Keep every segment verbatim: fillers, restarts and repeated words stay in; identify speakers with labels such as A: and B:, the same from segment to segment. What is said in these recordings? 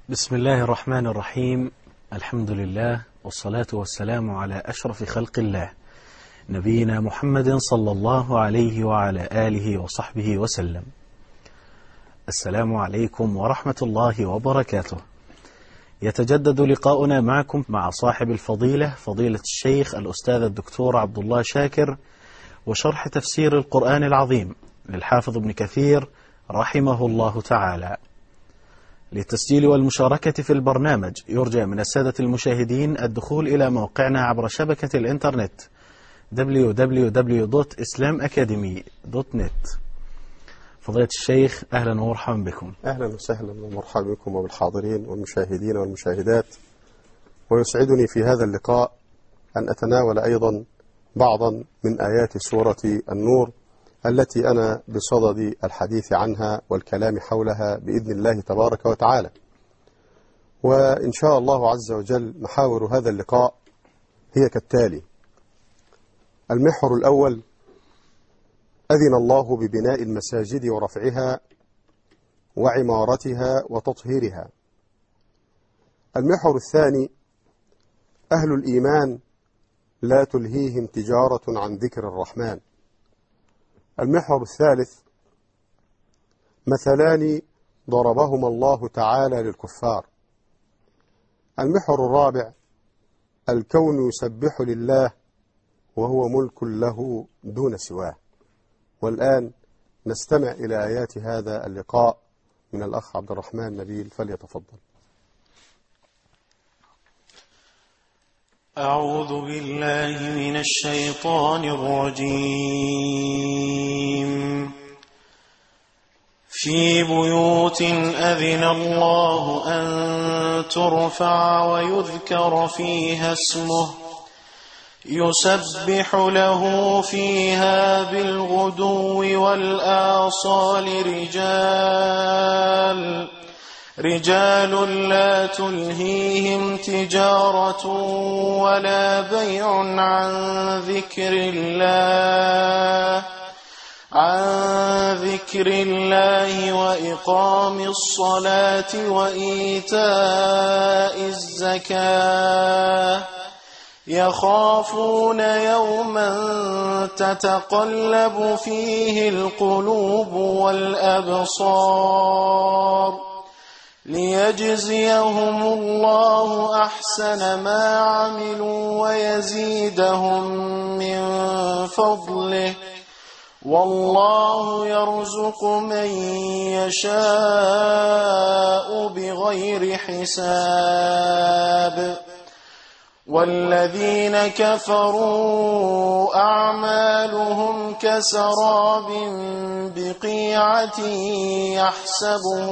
A: بسم الله الرحمن الرحيم. الحمد لله والصلاة والسلام على أشرف خلق الله نبينا محمد صلى الله عليه وعلى آله وصحبه وسلم. السلام عليكم ورحمة الله وبركاته. يتجدد لقاؤنا معكم مع صاحب الفضيلة فضيلة الشيخ الأستاذ الدكتور عبد الله شاكر، وشرح تفسير القرآن العظيم للحافظ ابن كثير رحمه الله تعالى. للتسجيل والمشاركة في البرنامج يرجى من السادة المشاهدين الدخول إلى موقعنا عبر شبكة الإنترنت دبليو دبليو دبليو دوت إسلام أكاديمي دوت نت. فضيلة الشيخ أهلا ومرحبا بكم.
B: أهلا وسهلا ومرحبا بكم وبالحاضرين والمشاهدين والمشاهدات. ويسعدني في هذا اللقاء أن أتناول أيضا بعضا من آيات سورة النور التي أنا بصدد الحديث عنها والكلام حولها بإذن الله تبارك وتعالى. وإن شاء الله عز وجل محاور هذا اللقاء هي كالتالي: المحور الأول: أذن الله ببناء المساجد ورفعها وعمارتها وتطهيرها. المحور الثاني: أهل الإيمان لا تلهيهم تجارة عن ذكر الرحمن. المحور الثالث: مثلان ضربهما الله تعالى للكفار. المحور الرابع: الكون يسبح لله وهو ملك له دون سواه. والآن نستمع إلى آيات هذا اللقاء من الأخ عبد الرحمن نبيل، فليتفضل.
C: أعوذ بالله من الشيطان الرجيم. في بيوت أذن الله أن ترفع ويذكر فيها اسمه يسبح له فيها بالغدو والآصال رجال رجال لا تلهيهم تجارة ولا بيع عن ذكر الله عن ذكر الله وإقام الصلاة وإيتاء الزكاة يخافون يوما تتقلب فيه القلوب والأبصار ليجزيهم الله أحسن ما عملوا ويزيدهم من فضله والله يرزق من يشاء بغير حساب. والذين كفروا أعمالهم كسراب بقيعة يحسبه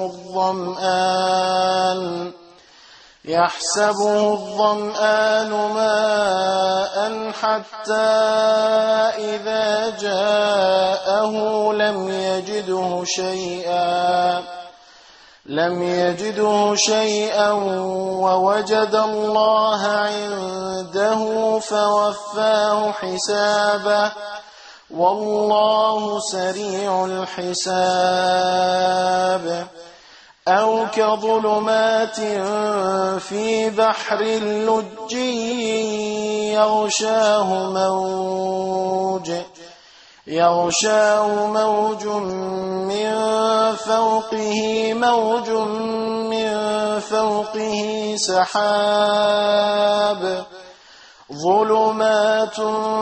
C: الظمآن يحسبه الظمآن ماء حتى إذا جاءه لم يجده شيئا لم يجده شيئا ووجد الله عنده فوفاه حسابه والله سريع الحساب. أو كظلمات في بحر اللج يغشاه موج يغشاه موج من فوقه موج من فوقه سحاب ظلمات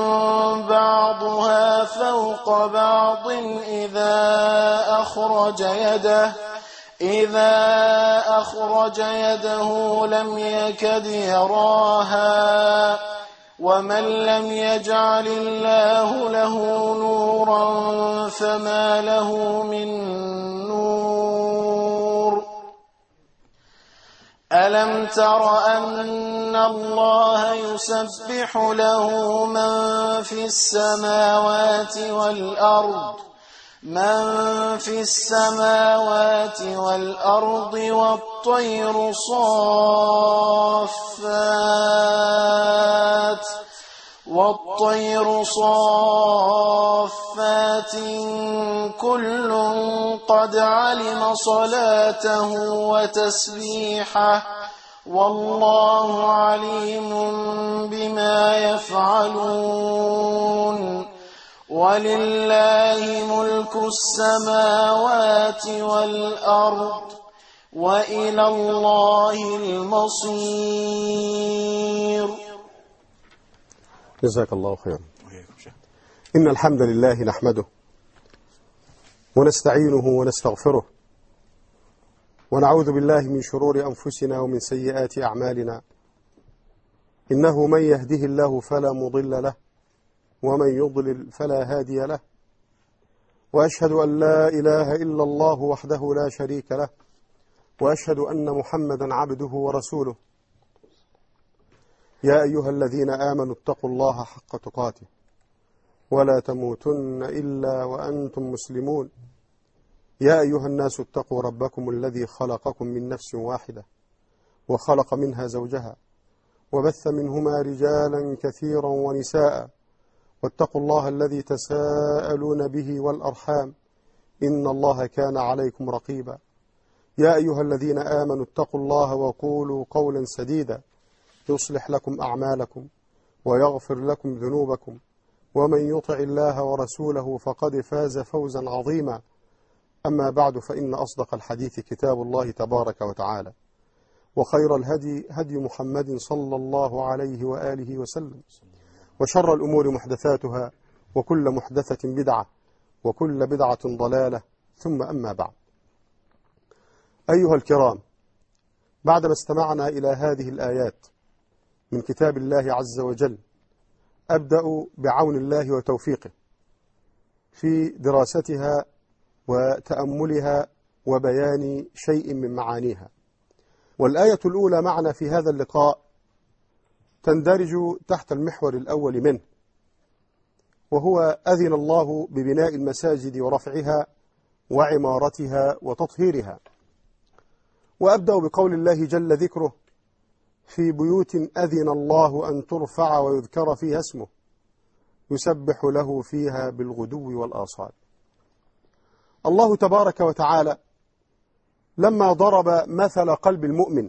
C: بعضها فوق بعض إذا أخرج يده إذا أخرج يده لم يكد يراها ومن لم يجعل الله له نورا فما له من نور. ألم تر أن الله يسبح له من في السماوات والأرض من في السماوات والأرض والطير صافات والطير صافات كل قد علم صلاته وتسبيحه والله عليم بما يفعلون ولله ملك السماوات والأرض وإلى الله المصير.
B: جزاك الله خيرا. إن الحمد لله نحمده ونستعينه ونستغفره ونعوذ بالله من شرور أنفسنا ومن سيئات أعمالنا. إنه من يهده الله فلا مضل له ومن يضلل فلا هادي له، وأشهد أن لا إله إلا الله وحده لا شريك له، وأشهد أن محمدا عبده ورسوله. يا أيها الذين آمنوا اتقوا الله حق تقاته ولا تموتن إلا وأنتم مسلمون. يا أيها الناس اتقوا ربكم الذي خلقكم من نفس واحدة وخلق منها زوجها وبث منهما رجالا كثيرا ونساء، واتقوا الله الذي تساءلون به والأرحام إن الله كان عليكم رقيبا. يا أيها الذين آمنوا اتقوا الله وقولوا قولا سديدا يصلح لكم أعمالكم ويغفر لكم ذنوبكم، ومن يطع الله ورسوله فقد فاز فوزا عظيما. أما بعد، فإن أصدق الحديث كتاب الله تبارك وتعالى، وخير الهدي هدي محمد صلى الله عليه وآله وسلم، وشر الأمور محدثاتها وكل محدثة بدعة وكل بدعة ضلالة، ثم أما بعد. أيها الكرام، بعدما استمعنا إلى هذه الآيات من كتاب الله عز وجل، أبدأ بعون الله وتوفيقه في دراستها وتأملها وبيان شيء من معانيها. والآية الأولى معنا في هذا اللقاء تندرج تحت المحور الأول منه، وهو أذن الله ببناء المساجد ورفعها وعمارتها وتطهيرها. وأبدأ بقول الله جل ذكره: في بيوت أذن الله أن ترفع ويذكر فيها اسمه يسبح له فيها بالغدو والآصال. الله تبارك وتعالى لما ضرب مثل قلب المؤمن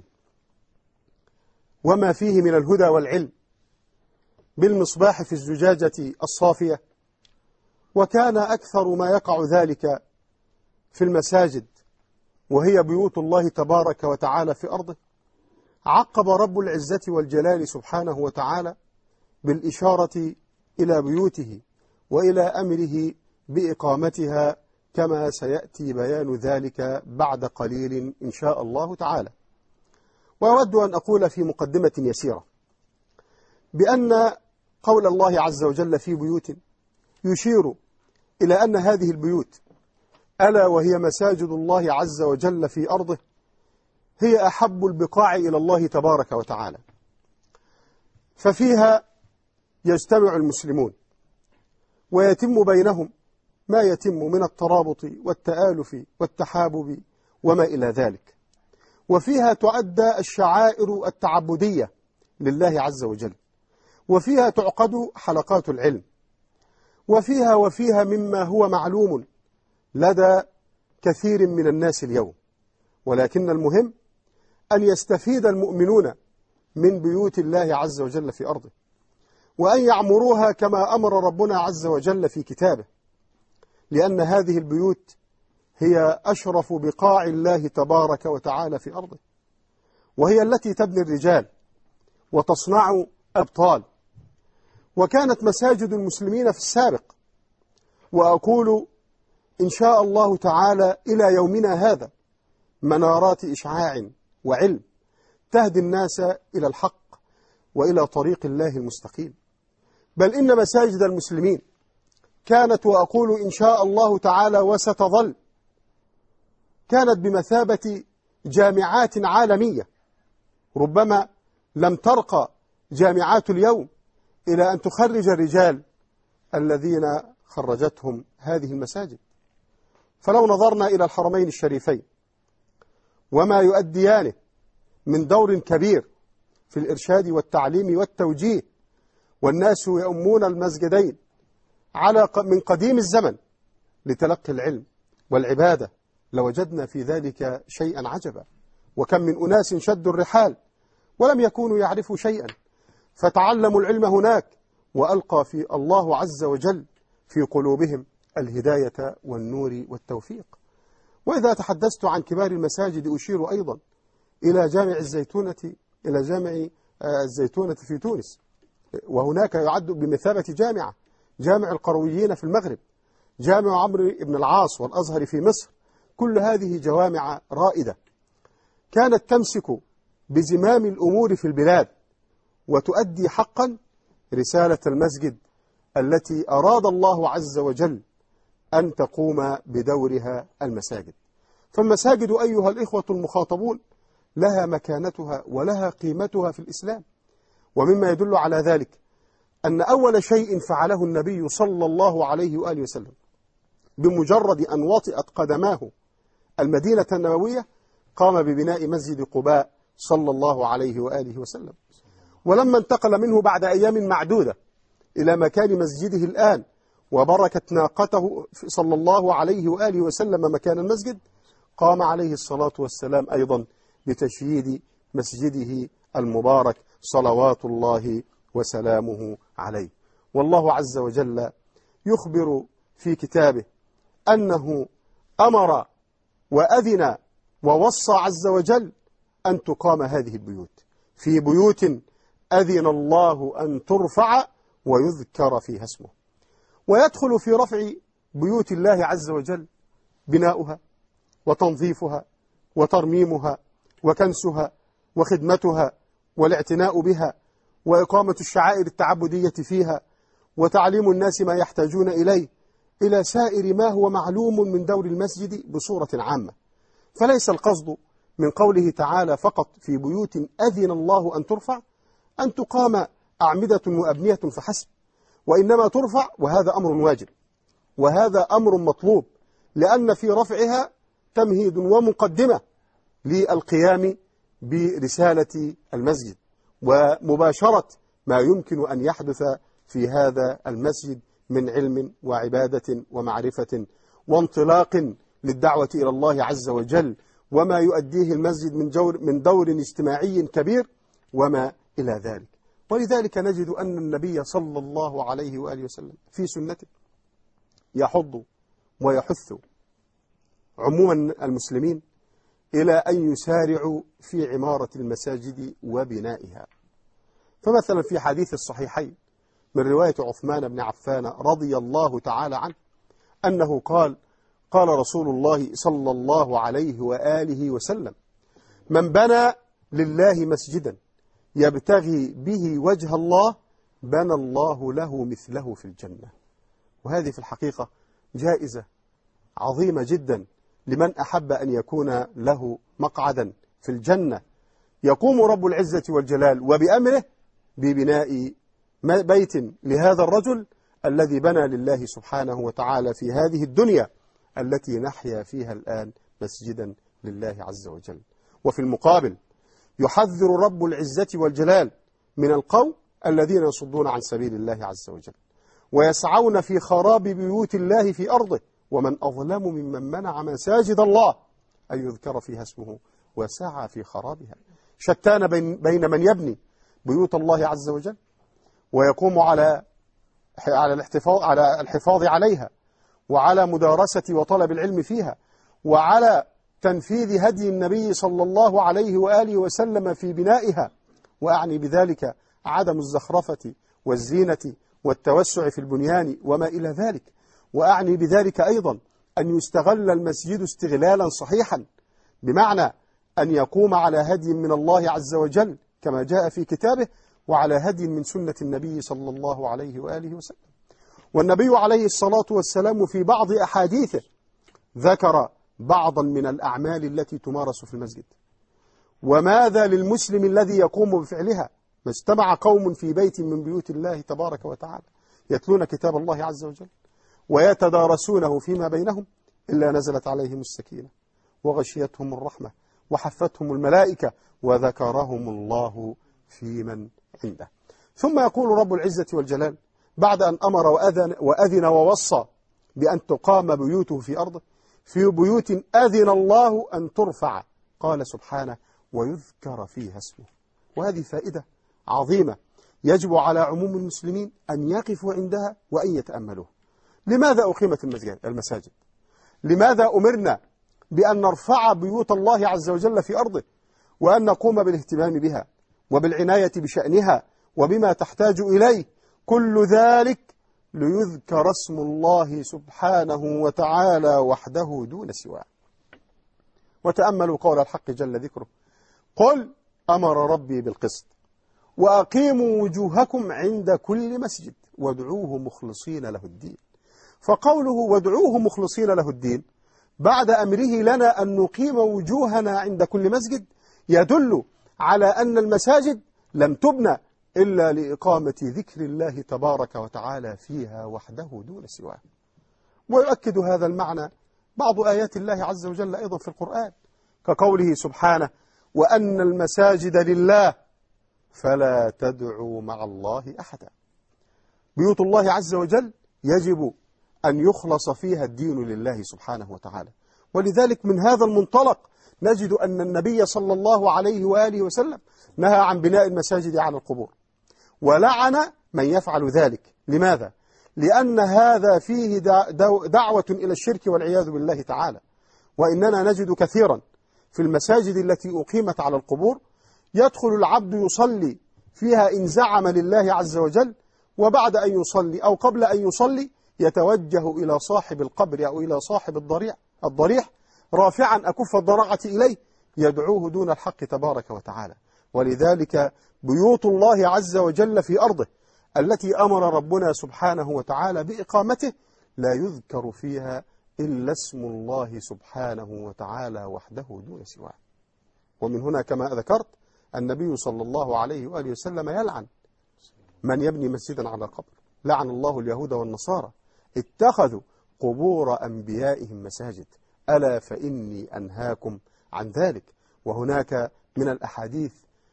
B: وما فيه من الهدى والعلم بالمصباح في الزجاجة الصافية، وكان أكثر ما يقع ذلك في المساجد وهي بيوت الله تبارك وتعالى في أرضه، عقب رب العزة والجلال سبحانه وتعالى بالإشارة إلى بيوته وإلى أمره بإقامتها، كما سيأتي بيان ذلك بعد قليل إن شاء الله تعالى. وأود أن أقول في مقدمة يسيرة بأن قول الله عز وجل في بيوت يشير إلى أن هذه البيوت، ألا وهي مساجد الله عز وجل في أرضه، هي أحب البقاع إلى الله تبارك وتعالى، ففيها يجتمع المسلمون ويتم بينهم ما يتم من الترابط والتآلف والتحابب وما إلى ذلك، وفيها تؤدى الشعائر التعبدية لله عز وجل، وفيها تعقد حلقات العلم، وفيها وفيها مما هو معلوم لدى كثير من الناس اليوم. ولكن المهم أن يستفيد المؤمنون من بيوت الله عز وجل في أرضه، وأن يعمروها كما أمر ربنا عز وجل في كتابه، لأن هذه البيوت هي أشرف بقاع الله تبارك وتعالى في أرضه، وهي التي تبني الرجال وتصنع أبطال. وكانت مساجد المسلمين في السابق، وأقول إن شاء الله تعالى إلى يومنا هذا، منارات إشعاع وعلم تهدي الناس إلى الحق وإلى طريق الله المستقيم. بل إن مساجد المسلمين كانت، وأقول إن شاء الله تعالى وستظل، كانت بمثابة جامعات عالمية. ربما لم ترقى جامعات اليوم إلى أن تخرج الرجال الذين خرجتهم هذه المساجد. فلو نظرنا إلى الحرمين الشريفين وما يؤديانه من دور كبير في الإرشاد والتعليم والتوجيه والناس يؤمون المسجدين على من قديم الزمن لتلقي العلم والعبادة، لوجدنا في ذلك شيئا عجبا. وكم من أناس شدوا الرحال ولم يكونوا يعرفوا شيئا فتعلموا العلم هناك، وألقى في الله عز وجل في قلوبهم الهداية والنور والتوفيق. وإذا تحدثت عن كبار المساجد أشير أيضا إلى جامع الزيتونة إلى جامع الزيتونة في تونس، وهناك يعد بمثابة جامعة، جامع القرويين في المغرب، جامع عمرو بن العاص والأزهر في مصر. كل هذه جوامع رائدة كانت تمسك بزمام الأمور في البلاد وتؤدي حقا رسالة المسجد التي أراد الله عز وجل أن تقوم بدورها المساجد. فالمساجد أيها الإخوة المخاطبون لها مكانتها ولها قيمتها في الإسلام. ومما يدل على ذلك أن أول شيء فعله النبي صلى الله عليه وآله وسلم بمجرد أن وطئت قدماه المدينة النبوية قام ببناء مسجد قباء صلى الله عليه وآله وسلم. ولما انتقل منه بعد أيام معدودة إلى مكان مسجده الآن وبركت ناقته صلى الله عليه وآله وسلم مكان المسجد، قام عليه الصلاة والسلام أيضا بتشييد مسجده المبارك صلوات الله وسلامه عليه. والله عز وجل يخبر في كتابه أنه أمر وأذن ووصى عز وجل أن تقام هذه البيوت في بيوت أذن الله أن ترفع ويذكر فيها اسمه. ويدخل في رفع بيوت الله عز وجل بناؤها وتنظيفها وترميمها وكنسها وخدمتها والاعتناء بها وإقامة الشعائر التعبدية فيها وتعليم الناس ما يحتاجون إليه، إلى سائر ما هو معلوم من دور المسجد بصورة عامة. فليس القصد من قوله تعالى فقط في بيوت أذن الله أن ترفع أن تقام أعمدة وأبنية فحسب، وإنما ترفع، وهذا أمر واجب وهذا أمر مطلوب، لأن في رفعها تمهيد ومقدمة للقيام برسالة المسجد ومباشرة ما يمكن أن يحدث في هذا المسجد من علم وعبادة ومعرفة وانطلاق للدعوة إلى الله عز وجل، وما يؤديه المسجد من دور, من دور اجتماعي كبير وما إلى ذلك. ولذلك نجد أن النبي صلى الله عليه وآله وسلم في سنته يحض ويحث عموما المسلمين إلى أن يسارعوا في عمارة المساجد وبنائها. فمثلا في حديث الصحيحين من رواية عثمان بن عفان رضي الله تعالى عنه أنه قال قال رسول الله صلى الله عليه وآله وسلم: من بنى لله مسجدا يبتغي به وجه الله بنى الله له مثله في الجنة. وهذه في الحقيقة جائزة عظيمة جدا لمن أحب أن يكون له مقعدا في الجنة. يقوم رب العزة والجلال وبأمره ببناء بيت لهذا الرجل الذي بنى لله سبحانه وتعالى في هذه الدنيا التي نحيا فيها الآن مسجدا لله عز وجل. وفي المقابل يحذر رب العزة والجلال من القوم الذين يصدون عن سبيل الله عز وجل ويسعون في خراب بيوت الله في أرضه، ومن أظلم ممن منع مساجد الله أن يذكر فيها اسمه وسعى في خرابها. شتان بين من يبني بيوت الله عز وجل ويقوم على على الاحتفاظ على الحفاظ عليها وعلى مدارسة وطلب العلم فيها وعلى تنفيذ هدي النبي صلى الله عليه وآله وسلم في بنائها، وأعني بذلك عدم الزخرفة والزينة والتوسع في البنيان وما إلى ذلك. وأعني بذلك أيضا أن يستغل المسجد استغلالا صحيحا، بمعنى أن يقوم على هدي من الله عز وجل كما جاء في كتابه وعلى هدي من سنة النبي صلى الله عليه وآله وسلم. والنبي عليه الصلاة والسلام في بعض أحاديثه ذكر بعضا من الأعمال التي تمارس في المسجد، وماذا للمسلم الذي يقوم بفعلها. ما اجتمع قوم في بيت من بيوت الله تبارك وتعالى يتلون كتاب الله عز وجل ويتدارسونه فيما بينهم إلا نزلت عليهم السكينة وغشيتهم الرحمة وحفتهم الملائكة وذكرهم الله في من عنده. ثم يقول رب العزة والجلال بعد أن أمر وأذن, وأذن ووصى بأن تقام بيوته في أرضه: في بيوت أذن الله أن ترفع، قال سبحانه: ويذكر فيها اسمه. وهذه فائدة عظيمة يجب على عموم المسلمين أن يقفوا عندها وأن يتأملوها. لماذا أقيمت المساجد؟ لماذا أمرنا بأن نرفع بيوت الله عز وجل في أرضه، وأن نقوم بالاهتمام بها وبالعناية بشأنها وبما تحتاج إليه؟ كل ذلك ليذكر اسم الله سبحانه وتعالى وحده دون سواه. وتأملوا قول الحق جل ذكره: قل أمر ربي بالقسط وأقيموا وجوهكم عند كل مسجد وادعوه مخلصين له الدين. فقوله وادعوه مخلصين له الدين بعد أمره لنا أن نقيم وجوهنا عند كل مسجد يدل على أن المساجد لم تبنى إلا لإقامة ذكر الله تبارك وتعالى فيها وحده دون سواه. ويؤكد هذا المعنى بعض آيات الله عز وجل أيضا في القرآن، كقوله سبحانه: وأن المساجد لله فلا تدعوا مع الله أحدا. بيوت الله عز وجل يجب أن يخلص فيها الدين لله سبحانه وتعالى. ولذلك من هذا المنطلق نجد أن النبي صلى الله عليه وآله وسلم نهى عن بناء المساجد على القبور، ولعن من يفعل ذلك. لماذا؟ لأن هذا فيه دعوة إلى الشرك والعياذ بالله تعالى. وإننا نجد كثيرا في المساجد التي أقيمت على القبور يدخل العبد يصلي فيها إن زعم لله عز وجل، وبعد أن يصلي أو قبل أن يصلي يتوجه إلى صاحب القبر أو إلى صاحب الضريح الضريح رافعا أكف الضراعة إليه يدعوه دون الحق تبارك وتعالى. ولذلك بيوت الله عز وجل في أرضه التي أمر ربنا سبحانه وتعالى بإقامته لا يذكر فيها إلا اسم الله سبحانه وتعالى وحده دون سواه. ومن هنا كما ذكرت النبي صلى الله عليه وآله وسلم يلعن من يبني مسجدا على قبر. لعن الله اليهود والنصارى اتخذوا قبور أنبيائهم مساجد، ألا فإني أنهاكم عن ذلك. وهناك من الأحاديث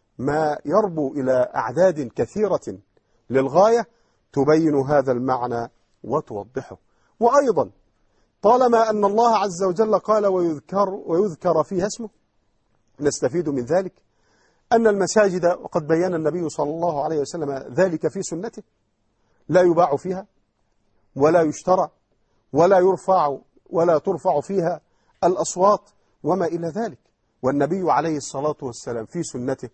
B: ما يربو إلى أعداد كثيرة للغاية تبين هذا المعنى وتوضحه. وأيضا طالما أن الله عز وجل قال ويذكر, ويذكر فيها اسمه، نستفيد من ذلك أن المساجد، وقد بيّن النبي صلى الله عليه وسلم ذلك في سنته، لا يباع فيها ولا يشترى ولا يرفع ولا ترفع فيها الأصوات وما إلى ذلك. والنبي عليه الصلاة والسلام في سنته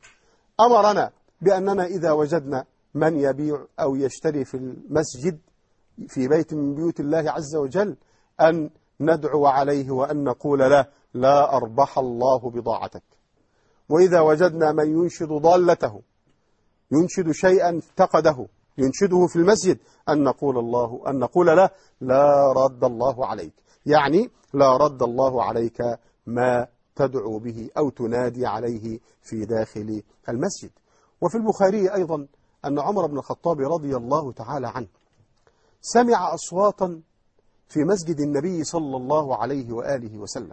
B: أمرنا بأننا إذا وجدنا من يبيع أو يشتري في المسجد في بيت من بيوت الله عز وجل أن ندعو عليه وأن نقول له: لا أربح الله بضاعتك. وإذا وجدنا من ينشد ضالته، ينشد شيئا افتقده ينشده في المسجد، أن نقول الله أن نقول له: لا رد الله عليك، يعني لا رد الله عليك ما تدعو به أو تنادي عليه في داخل المسجد. وفي البخاري أيضا أن عمر بن الخطاب رضي الله تعالى عنه سمع أصواتا في مسجد النبي صلى الله عليه وآله وسلم،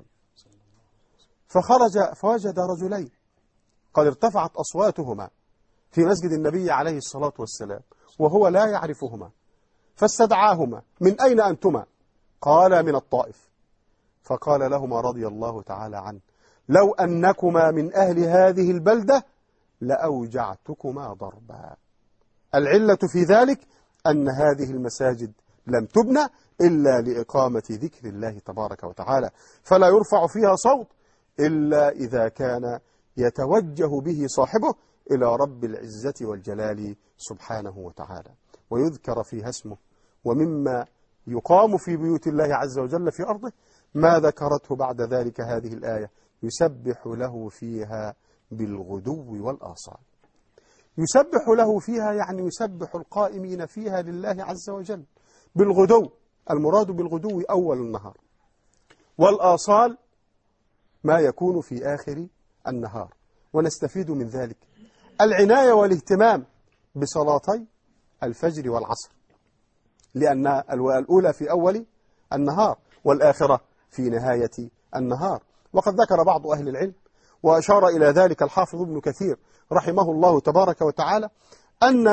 B: فخرج فوجد رجلين قد ارتفعت أصواتهما في مسجد النبي عليه الصلاة والسلام وهو لا يعرفهما، فاستدعاهما: من أين أنتما؟ قال: من الطائف. فقال لهما رضي الله تعالى عنه: لو أنكما من أهل هذه البلدة لأوجعتكما ضربا. العلة في ذلك أن هذه المساجد لم تبنى إلا لإقامة ذكر الله تبارك وتعالى، فلا يرفع فيها صوت إلا إذا كان يتوجه به صاحبه إلى رب العزة والجلال سبحانه وتعالى، ويذكر فيها اسمه. ومما يقام في بيوت الله عز وجل في أرضه ما ذكرته بعد ذلك هذه الآية: يسبح له فيها بالغدو والآصال. يسبح له فيها يعني يسبح القائمين فيها لله عز وجل بالغدو، المراد بالغدو أول النهار، والآصال ما يكون في آخر النهار. ونستفيد من ذلك العناية والاهتمام بصلاتي الفجر والعصر، لأن الأولى في أول النهار والآخرة في نهاية النهار. وقد ذكر بعض أهل العلم وأشار إلى ذلك الحافظ ابن كثير رحمه الله تبارك وتعالى أن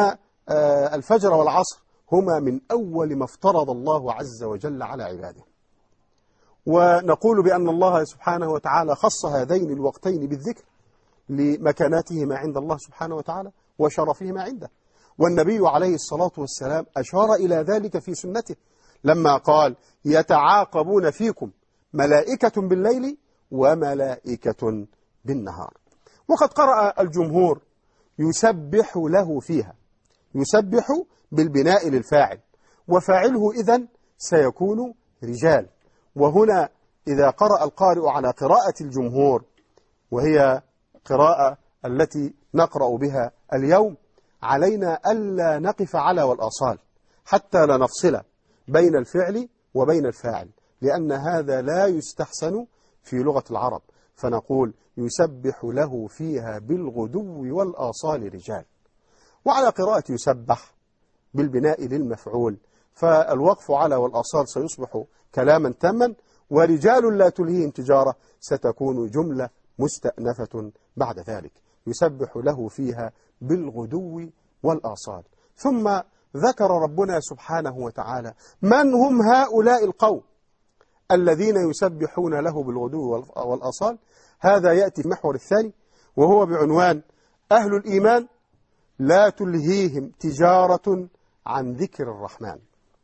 B: الفجر والعصر هما من أول ما افترض الله عز وجل على عباده. ونقول بأن الله سبحانه وتعالى خص هذين الوقتين بالذكر لمكاناتهما عند الله سبحانه وتعالى وشرفهما عنده. والنبي عليه الصلاة والسلام أشار إلى ذلك في سنته لما قال: يتعاقبون فيكم ملائكة بالليل وملائكة بالنهار. وقد قرأ الجمهور يسبح له فيها، يسبح بالبناء للفاعل، وفاعله إذن سيكون رجال. وهنا إذا قرأ القارئ على قراءة الجمهور، وهي قراءة التي نقرأ بها اليوم، علينا ألا نقف على والآصال حتى لا نفصل بين الفعل وبين الفاعل، لأن هذا لا يستحسن في لغة العرب، فنقول يسبح له فيها بالغدو والآصال رجال. وعلى قراءة يسبح بالبناء للمفعول، فالوقف على والآصال سيصبح كلاما تاما، ورجال لا تلهيهم تجارة ستكون جملة مستأنفة بعد ذلك. يسبح له فيها بالغدو والآصال. ثم ذكر ربنا سبحانه وتعالى من هم هؤلاء القوم الذين يسبحون له بالغدو والآصال. هذا يأتي في المحور الثاني، وهو بعنوان أهل الإيمان لا تلهيهم تجارة عن ذكر الرحمن.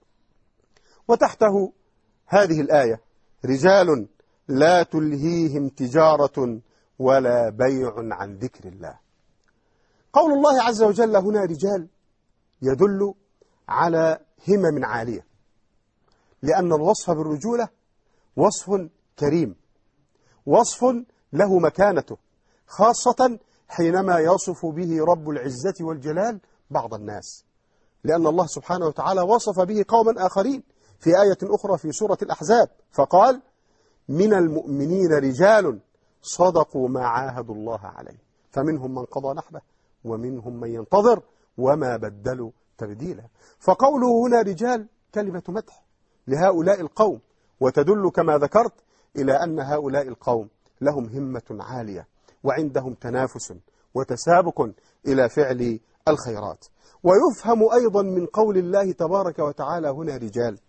B: وتحته هذه الآية: رجال لا تلهيهم تجارة ولا بيع عن ذكر الله. قول الله عز وجل هنا رجال يدل على همم عالية، لأن الوصف بالرجولة وصف كريم، وصف له مكانته، خاصة حينما يصف به رب العزة والجلال بعض الناس، لأن الله سبحانه وتعالى وصف به قوما آخرين في آية أخرى في سورة الأحزاب، فقال: من المؤمنين رجال صدقوا ما عاهدوا الله عليه فمنهم من قضى نحبه ومنهم من ينتظر وما بدلوا تبديلا. فقوله هنا رجال كلمة مدح لهؤلاء القوم، وتدل كما ذكرت إلى أن هؤلاء القوم لهم همة عالية، وعندهم تنافس وتسابق إلى فعل الخيرات. ويفهم أيضا من قول الله تبارك وتعالى هنا رجال،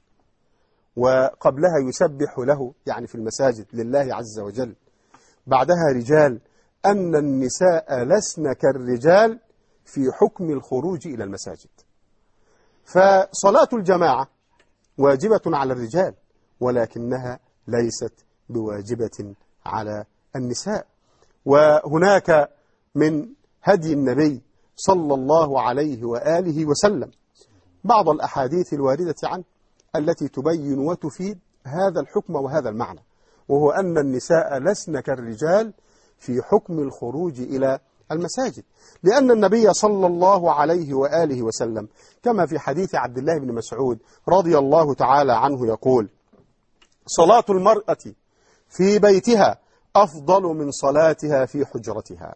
B: وقبلها يسبح له يعني في المساجد لله عز وجل، بعدها رجال، أن النساء لسن كالرجال في حكم الخروج إلى المساجد. فصلاة الجماعة واجبة على الرجال، ولكنها ليست بواجبة على النساء. وهناك من هدي النبي صلى الله عليه وآله وسلم بعض الأحاديث الواردة عنه التي تبين وتفيد هذا الحكم وهذا المعنى، وهو أن النساء لسن كالرجال في حكم الخروج إلى المساجد، لأن النبي صلى الله عليه وآله وسلم كما في حديث عبد الله بن مسعود رضي الله تعالى عنه يقول: صلاة المرأة في بيتها أفضل من صلاتها في حجرتها،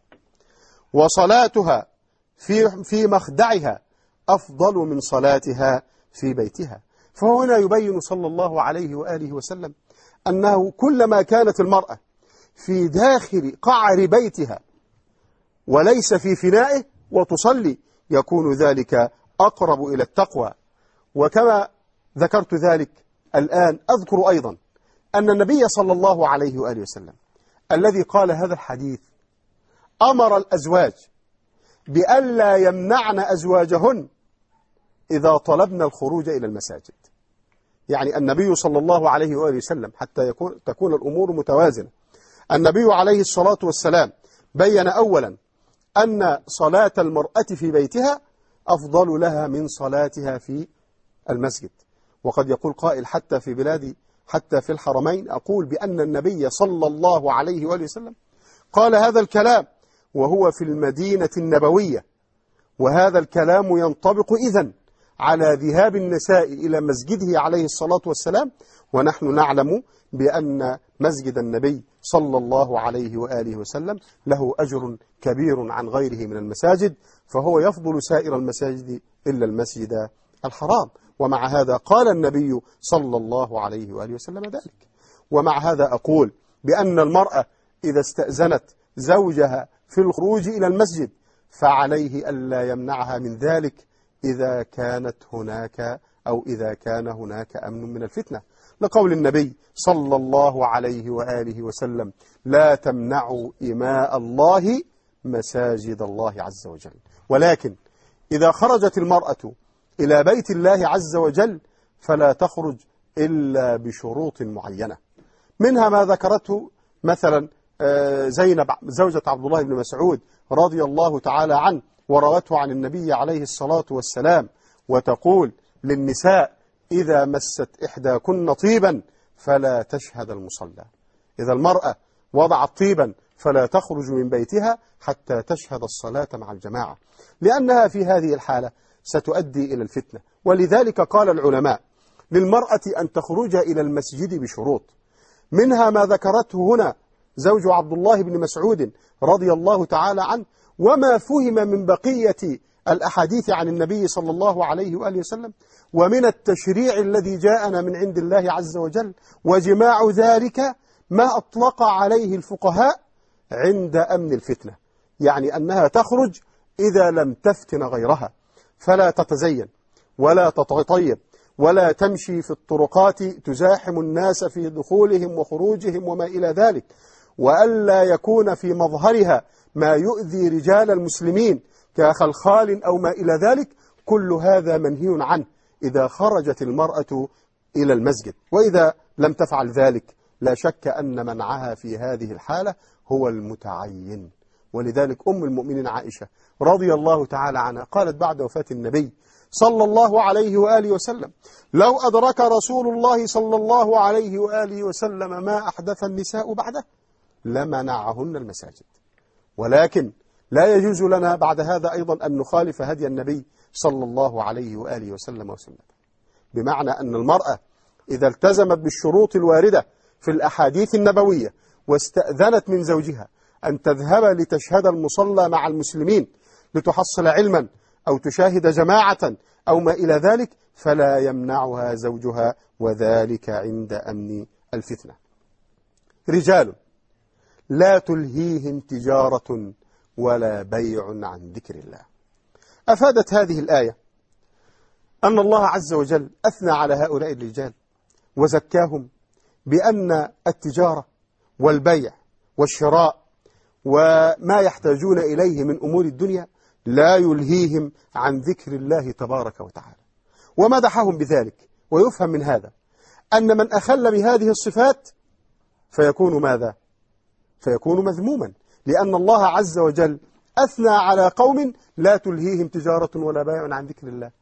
B: وصلاتها في في مخدعها أفضل من صلاتها في بيتها. فهنا يبين صلى الله عليه وآله وسلم أنه كلما كانت المرأة في داخل قعر بيتها وليس في فنائه وتصلي يكون ذلك أقرب إلى التقوى. وكما ذكرت ذلك الآن أذكر أيضا أن النبي صلى الله عليه وآله وسلم الذي قال هذا الحديث أمر الأزواج بألا يمنعن أزواجهن إذا طلبنا الخروج إلى المساجد. يعني النبي صلى الله عليه وآله وسلم حتى يكون تكون الأمور متوازنة، النبي عليه الصلاة والسلام بين أولا أن صلاة المرأة في بيتها أفضل لها من صلاتها في المسجد. وقد يقول قائل حتى في بلادي حتى في الحرمين أقول بأن النبي صلى الله عليه وآله وسلم قال هذا الكلام وهو في المدينة النبوية، وهذا الكلام ينطبق إذن على ذهاب النساء إلى مسجده عليه الصلاة والسلام، ونحن نعلم بأن مسجد النبي صلى الله عليه وآله وسلم له أجر كبير عن غيره من المساجد، فهو يفضل سائر المساجد إلا المسجد الحرام. ومع هذا قال النبي صلى الله عليه وآله وسلم ذلك. ومع هذا أقول بأن المرأة إذا استأذنت زوجها في الخروج إلى المسجد فعليه ألا يمنعها من ذلك إذا كانت هناك أو إذا كان هناك أمن من الفتنة، لقول النبي صلى الله عليه وآله وسلم: لا تمنعوا إماء الله مساجد الله عز وجل. ولكن إذا خرجت المرأة إلى بيت الله عز وجل فلا تخرج إلا بشروط معينة، منها ما ذكرته مثلا زينب زوجة عبد الله بن مسعود رضي الله تعالى عنه، وروته عن النبي عليه الصلاة والسلام، وتقول للنساء: إذا مست إحداكن طيبا فلا تشهد المصلى. إذا المرأة وضعت طيبا فلا تخرج من بيتها حتى تشهد الصلاة مع الجماعة، لأنها في هذه الحالة ستؤدي إلى الفتنة. ولذلك قال العلماء للمرأة أن تخرج إلى المسجد بشروط، منها ما ذكرته هنا زوج عبد الله بن مسعود رضي الله تعالى عنه، وما فهم من بقية الأحاديث عن النبي صلى الله عليه وآله وسلم، ومن التشريع الذي جاءنا من عند الله عز وجل، وجماع ذلك ما أطلق عليه الفقهاء عند أمن الفتنة، يعني أنها تخرج إذا لم تفتن غيرها، فلا تتزين ولا تتطيب ولا تمشي في الطرقات تزاحم الناس في دخولهم وخروجهم وما إلى ذلك، وألا يكون في مظهرها ما يؤذي رجال المسلمين كخلخال أو ما إلى ذلك. كل هذا منهي عنه إذا خرجت المرأة إلى المسجد، وإذا لم تفعل ذلك لا شك أن منعها في هذه الحالة هو المتعين. ولذلك أم المؤمنين عائشة رضي الله تعالى عنها قالت بعد وفاة النبي صلى الله عليه وآله وسلم: لو أدرك رسول الله صلى الله عليه وآله وسلم ما أحدث النساء بعده لمنعهن المساجد. ولكن لا يجوز لنا بعد هذا أيضا أن نخالف هدي النبي صلى الله عليه وآله وسلم وسلم، بمعنى أن المرأة إذا التزمت بالشروط الواردة في الأحاديث النبوية واستأذنت من زوجها أن تذهب لتشهد المصلى مع المسلمين لتحصل علما أو تشاهد جماعة أو ما إلى ذلك، فلا يمنعها زوجها، وذلك عند أمن الفتنة. رجال لا تلهيهم تجارة ولا بيع عن ذكر الله. أفادت هذه الآية أن الله عز وجل أثنى على هؤلاء الرجال وزكاهم بأن التجارة والبيع والشراء وما يحتاجون إليه من أمور الدنيا لا يلهيهم عن ذكر الله تبارك وتعالى، ومدحهم بذلك. ويفهم من هذا أن من أخل بهذه الصفات فيكون ماذا؟ فيكون مذموما، لأن الله عز وجل أثنى على قوم لا تلهيهم تجارة ولا بيع عن ذكر الله،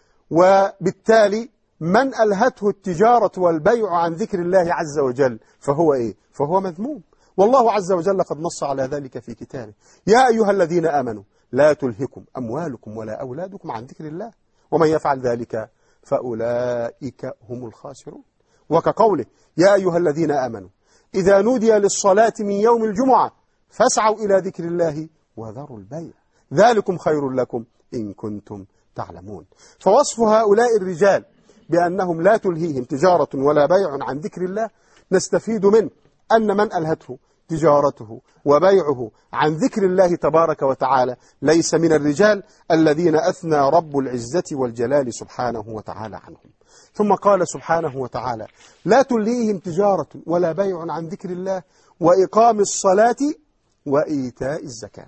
B: وبالتالي من ألهته التجارة والبيع عن ذكر الله عز وجل فهو إيه؟ فهو مذموم. والله عز وجل قد نص على ذلك في كتابه: يا أيها الذين آمنوا لا تلهكم أموالكم ولا أولادكم عن ذكر الله ومن يفعل ذلك فأولئك هم الخاسرون. وكقوله: يا أيها الذين آمنوا إذا نودي للصلاة من يوم الجمعة فاسعوا إلى ذكر الله وذروا البيع ذلكم خير لكم إن كنتم تعلمون. فوصف هؤلاء الرجال بأنهم لا تلهيهم تجارة ولا بيع عن ذكر الله نستفيد منه أن من ألهته تجارته وبيعه عن ذكر الله تبارك وتعالى ليس من الرجال الذين أثنى رب العزة والجلال سبحانه وتعالى عنهم. ثم قال سبحانه وتعالى: لا تلهيهم تجارة ولا بيع عن ذكر الله وإقام الصلاة وإيتاء الزكاة.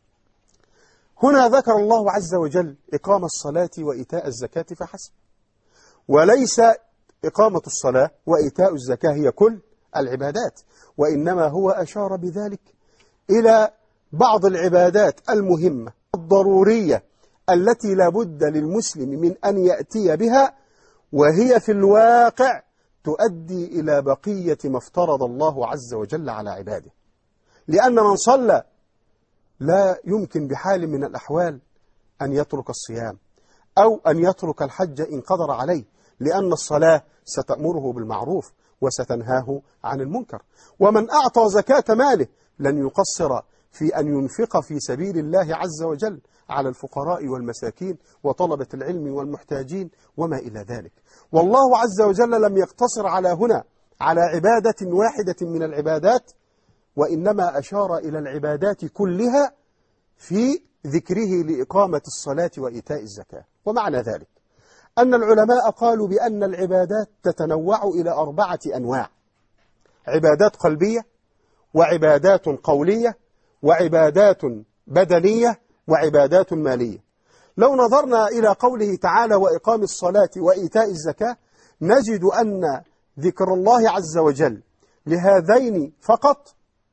B: هنا ذكر الله عز وجل إقام الصلاة وإيتاء الزكاة فحسب، وليس إقامة الصلاة وإيتاء الزكاة هي كل العبادات، وإنما هو أشار بذلك إلى بعض العبادات المهمة الضرورية التي لا بد للمسلم من أن يأتي بها، وهي في الواقع تؤدي إلى بقية ما افترض الله عز وجل على عباده. لأن من صلى لا يمكن بحال من الأحوال أن يترك الصيام أو أن يترك الحج إن قدر عليه، لأن الصلاة ستأمره بالمعروف وستنهاه عن المنكر. ومن أعطى زكاة ماله لن يقصر في أن ينفق في سبيل الله عز وجل على الفقراء والمساكين وطلبة العلم والمحتاجين وما إلى ذلك. والله عز وجل لم يقتصر على هنا على عبادة واحدة من العبادات، وإنما أشار إلى العبادات كلها في ذكره لإقامة الصلاة وإيتاء الزكاة. ومعنى ذلك أن العلماء قالوا بأن العبادات تتنوع إلى أربعة أنواع: عبادات قلبية، وعبادات قولية، وعبادات بدنية، وعبادات مالية. لو نظرنا إلى قوله تعالى وإقام الصلاة وإيتاء الزكاة نجد أن ذكر الله عز وجل لهذين فقط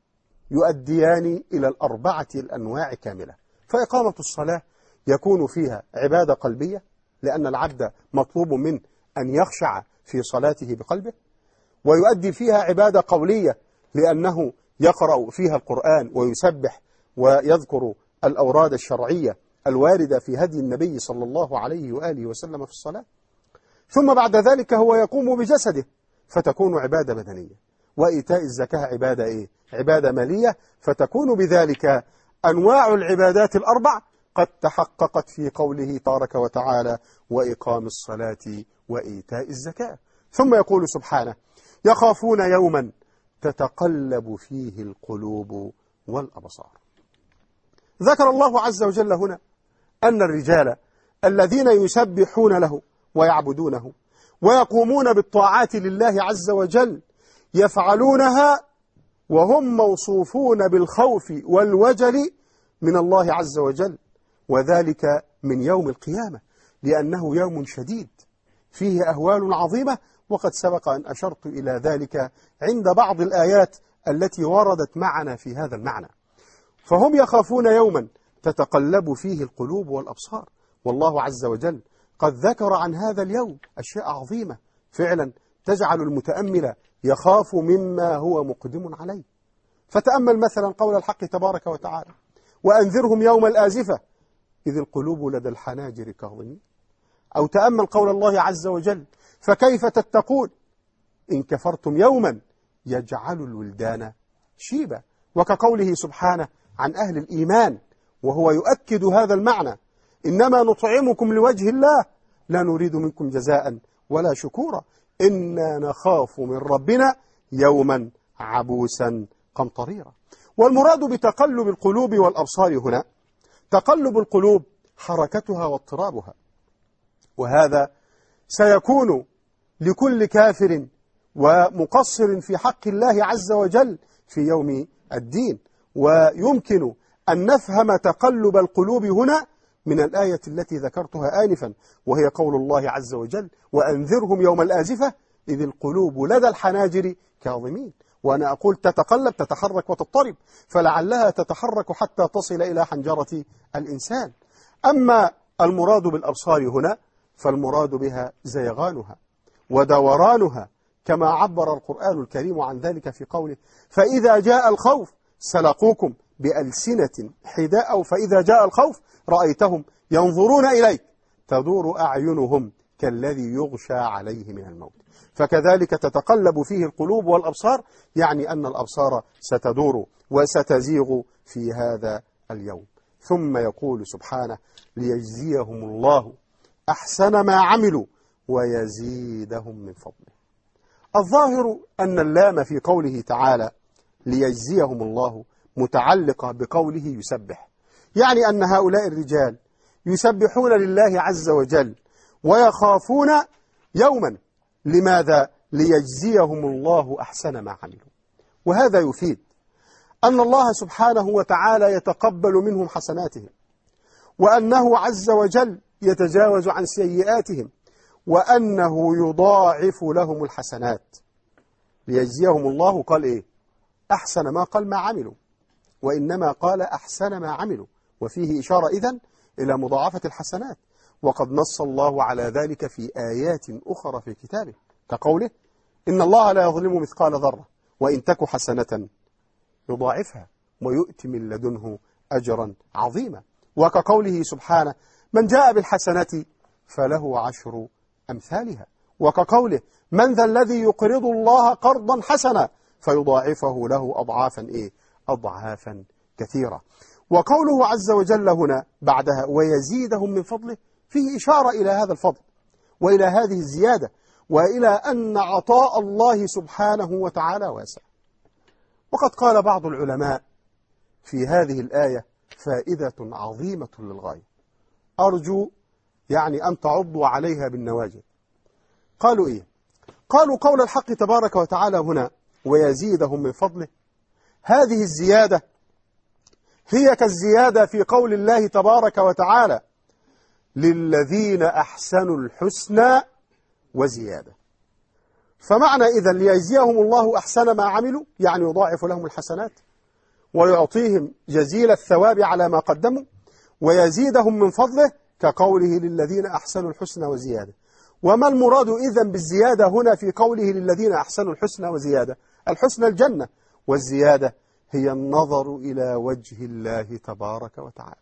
B: يؤديان إلى الأربعة الأنواع كاملة. فإقامة الصلاة يكون فيها عبادة قلبية، لأن العبد مطلوب منه أن يخشع في صلاته بقلبه، ويؤدي فيها عبادة قولية لأنه يقرأ فيها القرآن ويسبح ويذكر الأوراد الشرعية الواردة في هدي النبي صلى الله عليه وآله وسلم في الصلاة. ثم بعد ذلك هو يقوم بجسده فتكون عبادة بدنية. وإيتاء الزكاة عبادة إيه؟ عبادة مالية، فتكون بذلك أنواع العبادات الأربع قد تحققت في قوله تبارك وتعالى وإقام الصلاة وإيتاء الزكاة. ثم يقول سبحانه يخافون يوما تتقلب فيه القلوب والأبصار. ذكر الله عز وجل هنا أن الرجال الذين يسبحون له ويعبدونه ويقومون بالطاعات لله عز وجل يفعلونها وهم موصوفون بالخوف والوجل من الله عز وجل، وذلك من يوم القيامة، لأنه يوم شديد فيه أهوال عظيمة، وقد سبق أن أشرت إلى ذلك عند بعض الآيات التي وردت معنا في هذا المعنى. فهم يخافون يوما تتقلب فيه القلوب والأبصار، والله عز وجل قد ذكر عن هذا اليوم أشياء عظيمة فعلا تجعل المتأمل يخاف مما هو مقدم عليه. فتأمل مثلا قول الحق تبارك وتعالى وأنذرهم يوم الآزفة إذ القلوب لدى الحناجر كاظمين. أو تأمل قول الله عز وجل فكيف تتقون إن كفرتم يوما يجعل الولدان شيبا. وكقوله سبحانه عن أهل الإيمان وهو يؤكد هذا المعنى إنما نطعمكم لوجه الله لا نريد منكم جزاء ولا شكورا إنا نخاف من ربنا يوما عبوسا قمطريرا. والمراد بتقلب القلوب والأبصار هنا تقلب القلوب حركتها واضطرابها، وهذا سيكون لكل كافر ومقصر في حق الله عز وجل في يوم الدين. ويمكن أن نفهم تقلب القلوب هنا من الآية التي ذكرتها آنفا، وهي قول الله عز وجل وأنذرهم يوم الآزفة إذ القلوب لدى الحناجر كاظمين. وأنا أقول تتقلب تتحرك وتضطرب، فلعلها تتحرك حتى تصل إلى حنجرة الإنسان. أما المراد بالأبصار هنا فالمراد بها زيغانها ودورانها، كما عبر القرآن الكريم عن ذلك في قوله فإذا جاء الخوف سلقوكم بألسنة حداء، أو فإذا جاء الخوف رأيتهم ينظرون إليك تدور أعينهم كالذي يغشى عليه من الموت. فكذلك تتقلب فيه القلوب والأبصار، يعني أن الأبصار ستدور وستزيغ في هذا اليوم. ثم يقول سبحانه ليجزيهم الله أحسن ما عملوا ويزيدهم من فضله. الظاهر أن اللام في قوله تعالى ليجزيهم الله متعلقة بقوله يسبح، يعني أن هؤلاء الرجال يسبحون لله عز وجل ويخافون يوما. لماذا؟ ليجزيهم الله أحسن ما عملوا. وهذا يفيد أن الله سبحانه وتعالى يتقبل منهم حسناتهم، وأنه عز وجل يتجاوز عن سيئاتهم، وأنه يضاعف لهم الحسنات. ليجزيهم الله قال إيه؟ أحسن ما قال ما عملوا، وإنما قال أحسن ما عملوا، وفيه إشارة إذن إلى مضاعفة الحسنات. وقد نص الله على ذلك في آيات أخرى في كتابه كقوله إن الله لا يظلم مثقال ذرة وإن تك حسنة يضاعفها ويؤتي من لدنه أجرا عظيما. وكقوله سبحانه من جاء بالحسنة فله عشر أمثالها. وكقوله من ذا الذي يقرض الله قرضا حسنا فيضاعفه له أضعافا إيه؟ أضعافا كثيرة. وقوله عز وجل هنا بعدها ويزيدهم من فضله فيه إشارة إلى هذا الفضل وإلى هذه الزيادة وإلى أن عطاء الله سبحانه وتعالى واسع. وقد قال بعض العلماء في هذه الآية فائدة عظيمة للغاية، أرجو يعني أن تعضوا عليها بالنواجذ. قالوا إيه؟ قالوا قول الحق تبارك وتعالى هنا ويزيدهم من فضله، هذه الزيادة هي كالزيادة في قول الله تبارك وتعالى للذين أحسنوا الحسنى وزيادة. فمعنى إذن ليجزيهم الله أحسن ما عملوا، يعني يضاعف لهم الحسنات ويعطيهم جزيل الثواب على ما قدموا، ويزيدهم من فضله كقوله للذين أحسنوا الحسنى وزيادة. وما المراد إذن بالزيادة هنا في قوله للذين أحسنوا الحسنى وزيادة؟ الحسنى الجنة، والزيادة هي النظر إلى وجه الله تبارك وتعالى.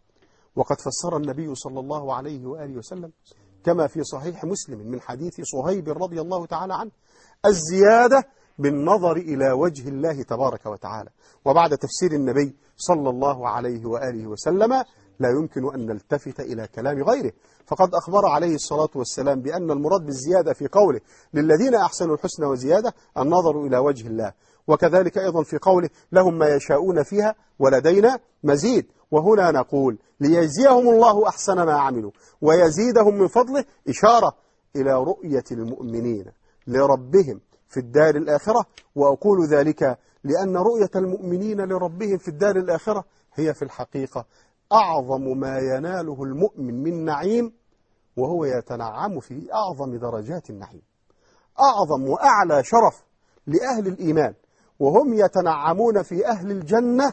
B: وقد فسر النبي صلى الله عليه وآله وسلم كما في صحيح مسلم من حديث صهيب رضي الله تعالى عنه الزيادة بالنظر إلى وجه الله تبارك وتعالى. وبعد تفسير النبي صلى الله عليه وآله وسلم لا يمكن أن نلتفت إلى كلام غيره، فقد أخبر عليه الصلاة والسلام بأن المراد بالزيادة في قوله للذين أحسنوا الحسنى وزيادة النظر إلى وجه الله، وكذلك أيضا في قوله لهم ما يشاءون فيها ولدينا مزيد. وهنا نقول ليجزيهم الله أحسن ما عملوا ويزيدهم من فضله، إشارة إلى رؤية المؤمنين لربهم في الدار الآخرة. وأقول ذلك لأن رؤية المؤمنين لربهم في الدار الآخرة هي في الحقيقة أعظم ما يناله المؤمن من نعيم، وهو يتنعم في أعظم درجات النعيم. أعظم وأعلى شرف لأهل الإيمان وهم يتنعمون في أهل الجنة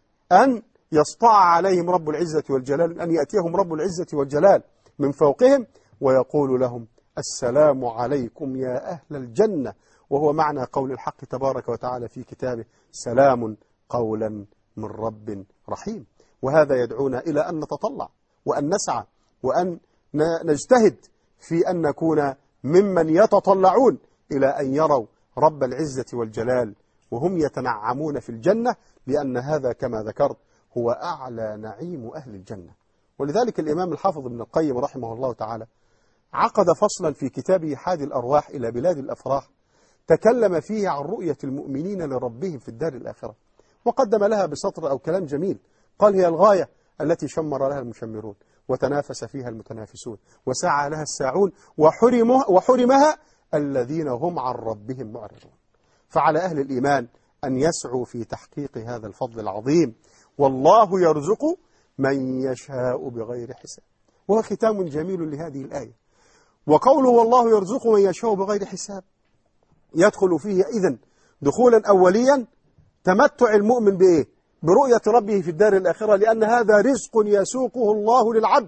B: أن يسطع عليهم رب العزة والجلال، أن يأتيهم رب العزة والجلال من فوقهم ويقول لهم السلام عليكم يا أهل الجنة، وهو معنى قول الحق تبارك وتعالى في كتابه سلام قولا من رب رحيم. وهذا يدعونا إلى أن نتطلع وأن نسعى وأن نجتهد في أن نكون ممن يتطلعون إلى أن يروا رب العزة والجلال وهم يتنعمون في الجنة، لأن هذا كما ذكرت هو أعلى نعيم أهل الجنة. ولذلك الإمام الحافظ ابن القيم رحمه الله تعالى عقد فصلا في كتابه حادي الأرواح إلى بلاد الأفراح تكلم فيه عن رؤية المؤمنين لربهم في الدار الآخرة، وقدم لها بسطر أو كلام جميل. قال هي الغاية التي شمر لها المشمرون وتنافس فيها المتنافسون وسعى لها الساعون وحرمها, وحرمها الذين هم عن ربهم معرضون. فعلى أهل الإيمان أن يسعوا في تحقيق هذا الفضل العظيم، والله يرزق من يشاء بغير حساب. وهو ختام جميل لهذه الآية. وقوله والله يرزق من يشاء بغير حساب يدخل فيه إذن دخولا أوليا تمتع المؤمن بإيه؟ برؤية ربه في الدار الآخرة، لأن هذا رزق يسوقه الله للعبد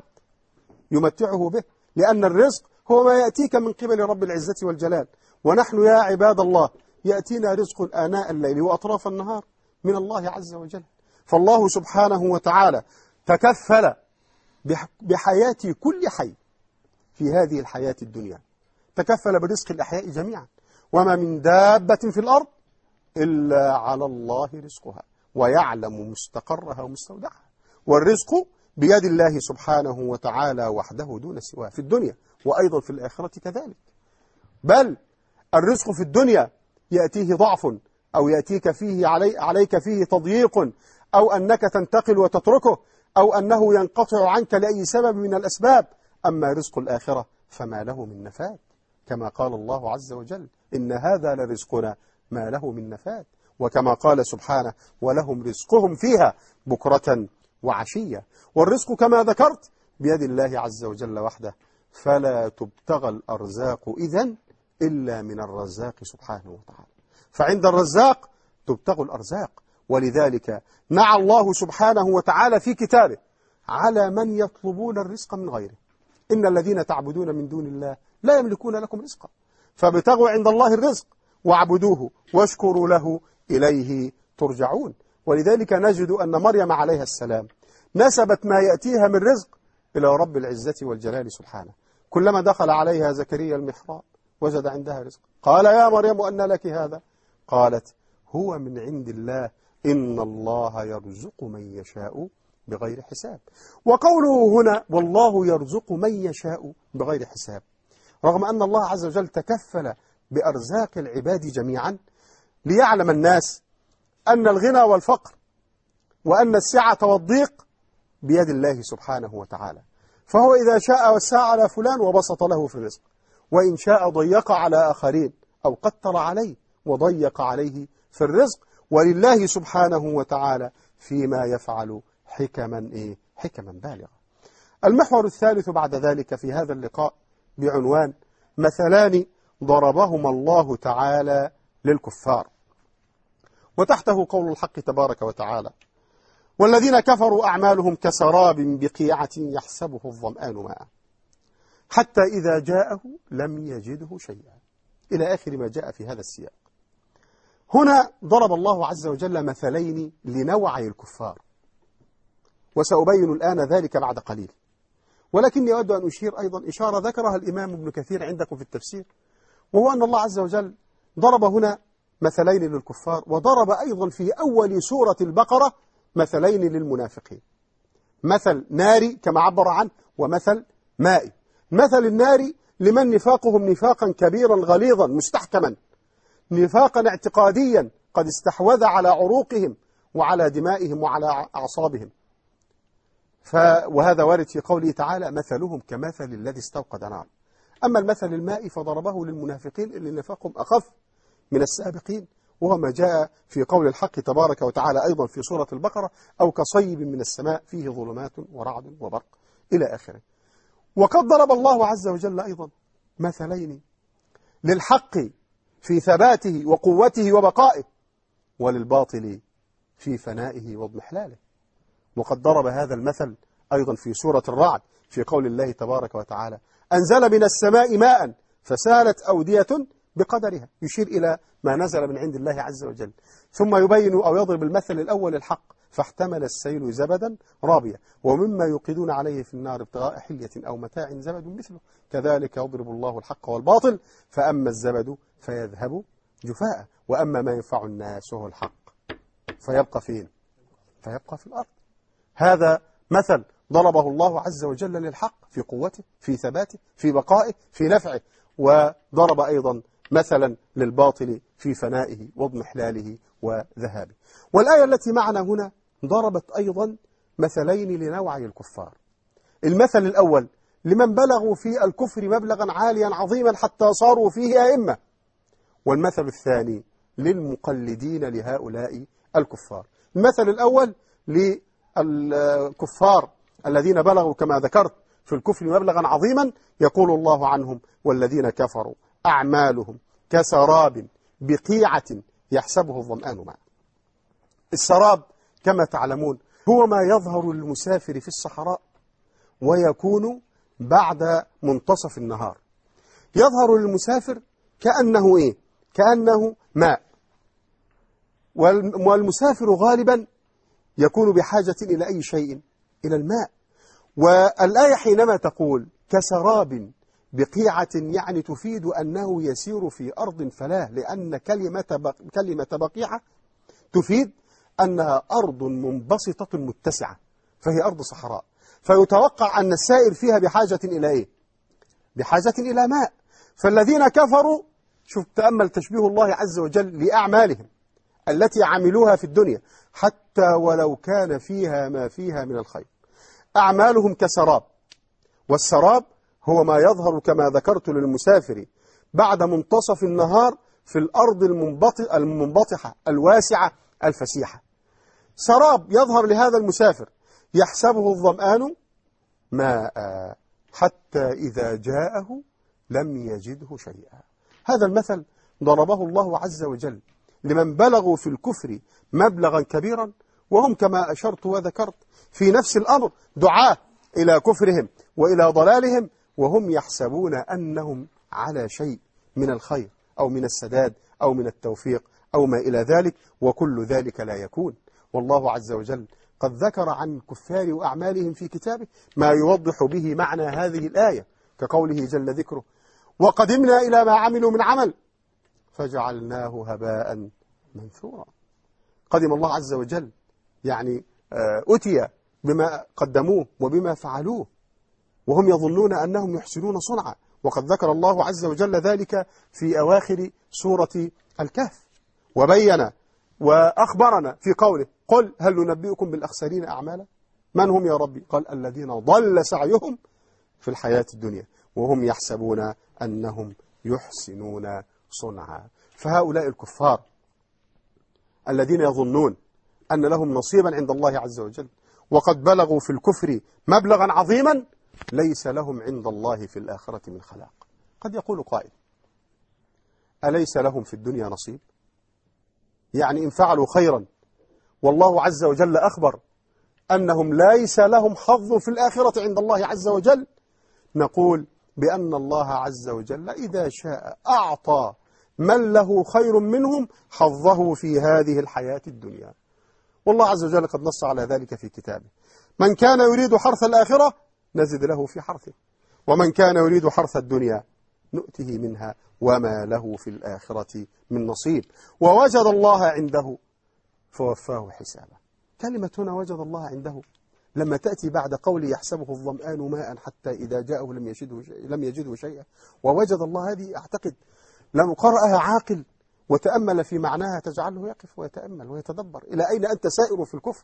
B: يمتعه به، لأن الرزق هو ما يأتيك من قبل رب العزة والجلال. ونحن يا عباد الله يأتينا رزق آناء الليل وأطراف النهار من الله عز وجل. فالله سبحانه وتعالى تكفل بحياة كل حي في هذه الحياة الدنيا، تكفل برزق الأحياء جميعا، وما من دابة في الأرض إلا على الله رزقها ويعلم مستقرها ومستودعها. والرزق بيد الله سبحانه وتعالى وحده دون سواه في الدنيا وأيضا في الآخرة كذلك. بل الرزق في الدنيا يأتيه ضعف أو يأتيك فيه علي عليك فيه تضييق، أو أنك تنتقل وتتركه، أو أنه ينقطع عنك لأي سبب من الأسباب. أما رزق الآخرة فما له من نفاد، كما قال الله عز وجل إن هذا لرزقنا ما له من نفاد. وكما قال سبحانه ولهم رزقهم فيها بكرة وعشية. والرزق كما ذكرت بيد الله عز وجل وحده، فلا تبتغى الأرزاق إذن إلا من الرزاق سبحانه وتعالى. فعند الرزاق تبتغى الأرزاق. ولذلك نعى الله سبحانه وتعالى في كتابه على من يطلبون الرزق من غيره، إن الذين تعبدون من دون الله لا يملكون لكم رزقا فابتغوا عند الله الرزق واعبدوه واشكروا له إليه ترجعون. ولذلك نجد أن مريم عليها السلام نسبت ما يأتيها من رزق إلى رب العزة والجلال سبحانه. كلما دخل عليها زكريا المحراب وجد عندها رزق، قال يا مريم أن لك هذا؟ قالت هو من عند الله إن الله يرزق من يشاء بغير حساب. وقوله هنا والله يرزق من يشاء بغير حساب، رغم أن الله عز وجل تكفل بأرزاق العباد جميعا، ليعلم الناس أن الغنى والفقر وأن السعة والضيق بيد الله سبحانه وتعالى. فهو إذا شاء وسع على فلان وبسط له في الرزق، وإن شاء ضيق على آخرين أو قتر عليه وضيق عليه في الرزق. ولله سبحانه وتعالى فيما يفعل حكما إيه؟ حكما بالغة. المحور الثالث بعد ذلك في هذا اللقاء بعنوان مثلان ضربهما الله تعالى للكفار، وتحته قول الحق تبارك وتعالى: والذين كفروا أعمالهم كسراب بقيعة يحسبه الظمآن ماء حتى إذا جاءه لم يجده شيئا، إلى آخر ما جاء في هذا السياق. هنا ضرب الله عز وجل مثلين لنوعي الكفار، وسأبين الآن ذلك بعد قليل، ولكني أود أن أشير أيضا إشارة ذكرها الإمام ابن كثير عندكم في التفسير، وهو أن الله عز وجل ضرب هنا مثلين للكفار، وضرب أيضا في أول سورة البقرة مثلين للمنافقين، مثل ناري كما عبر عنه ومثل مائي. مثل النار لمن نفاقهم نفاقا كبيرا غليظا مستحكما، نفاقا اعتقاديا قد استحوذ على عروقهم وعلى دمائهم وعلى أعصابهم. ف... وهذا وارد في قوله تعالى: مثلهم كمثل الذي استوقد نار. أما المثل المائي فضربه للمنافقين اللي نفاقهم أخف من السابقين، وهو ما جاء في قول الحق تبارك وتعالى أيضا في سورة البقرة: أو كصيب من السماء فيه ظلمات ورعد وبرق إلى آخره. وقد ضرب الله عز وجل أيضا مثلين للحق في ثباته وقوته وبقائه، وللباطل في فنائه واضمحلاله. وقد ضرب هذا المثل أيضا في سورة الرعد في قول الله تبارك وتعالى: أنزل من السماء ماء فسالت أودية بقدرها، يشير إلى ما نزل من عند الله عز وجل. ثم يبين أو يضرب المثل الأول الحق: فاحتمل السيل زبدا رابيا ومما يوقدون عليه في النار ابتغاء حلية أو متاع زبد مثله كذلك يضرب الله الحق والباطل فأما الزبد فيذهب جفاء وأما ما ينفع الناس وهو الحق فيبقى فين؟ فيبقى في الأرض. هذا مثل ضربه الله عز وجل للحق في قوته، في ثباته، في بقائه، في نفعه، وضرب أيضا مثلا للباطل في فنائه واضمحلاله وذهابه. والآية التي معنا هنا ضربت أيضا مثلين لنوعي الكفار. المثل الأول لمن بلغوا في الكفر مبلغا عاليا عظيما حتى صاروا فيه أئمة، والمثل الثاني للمقلدين لهؤلاء الكفار. المثل الأول للكفار الذين بلغوا كما ذكرت في الكفر مبلغا عظيما، يقول الله عنهم: والذين كفروا أعمالهم كسراب بقيعة يحسبه الظمآن ماء. السراب كما تعلمون هو ما يظهر للمسافر في الصحراء ويكون بعد منتصف النهار، يظهر للمسافر كأنه إيه؟ كأنه ماء، والمسافر غالبا يكون بحاجة إلى أي شيء؟ إلى الماء. والآية حينما تقول كسراب بقيعة يعني تفيد أنه يسير في أرض فلاة، لأن كلمة بق... كلمة بقيعة تفيد أنها أرض منبسطة متسعة، فهي أرض صحراء، فيتوقع أن السائر فيها بحاجة إلى إيه؟ بحاجة إلى ماء. فالذين كفروا، شوف تأمل تشبيه الله عز وجل لأعمالهم التي عملوها في الدنيا حتى ولو كان فيها ما فيها من الخير، أعمالهم كسراب، والسراب هو ما يظهر كما ذكرت للمسافر بعد منتصف النهار في الأرض المنبطحة الواسعة الفسيحة. سراب يظهر لهذا المسافر يحسبه الظمآن ماء حتى إذا جاءه لم يجده شيئا. هذا المثل ضربه الله عز وجل لمن بلغوا في الكفر مبلغا كبيرا، وهم كما أشرت وذكرت في نفس الأمر دعاة إلى كفرهم وإلى ضلالهم، وهم يحسبون أنهم على شيء من الخير أو من السداد أو من التوفيق أو ما إلى ذلك، وكل ذلك لا يكون. والله عز وجل قد ذكر عن الكفار وأعمالهم في كتابه ما يوضح به معنى هذه الآية، كقوله جل ذكره: وقدمنا إلى ما عملوا من عمل فجعلناه هباء منثورا. قدم الله عز وجل يعني أتي بما قدموه وبما فعلوه وهم يظنون أنهم يحسنون صنعا، وقد ذكر الله عز وجل ذلك في أواخر سورة الكهف، وبين وأخبرنا في قوله: قل هل ننبئكم بالأخسرين أعمالا؟ من هم يا ربي؟ قال: الذين ضل سعيهم في الحياة الدنيا وهم يحسبون أنهم يحسنون صنعا. فهؤلاء الكفار الذين يظنون أن لهم نصيبا عند الله عز وجل وقد بلغوا في الكفر مبلغا عظيما ليس لهم عند الله في الآخرة من خلاق. قد يقول قائل: أليس لهم في الدنيا نصيب؟ يعني إن فعلوا خيرا والله عز وجل أخبر أنهم ليس لهم حظ في الآخرة عند الله عز وجل، نقول بأن الله عز وجل إذا شاء أعطى من له خير منهم حظه في هذه الحياة الدنيا. والله عز وجل قد نص على ذلك في كتابه: من كان يريد حرث الآخرة نزد له في حرثه، ومن كان يريد حرث الدنيا نؤته منها وما له في الآخرة من نصيب. ووجد الله عنده فوفاه حسابه. كلمة هنا وجد الله عنده لما تأتي بعد قول يحسبه الظمآن ماء حتى إذا جاءه لم يجده شيئا لم يجده شيئا ووجد الله، هذه أعتقد لو قرأها عاقل وتأمل في معناها تجعله يقف ويتأمل ويتدبر إلى أين أنت سائر في الكفر.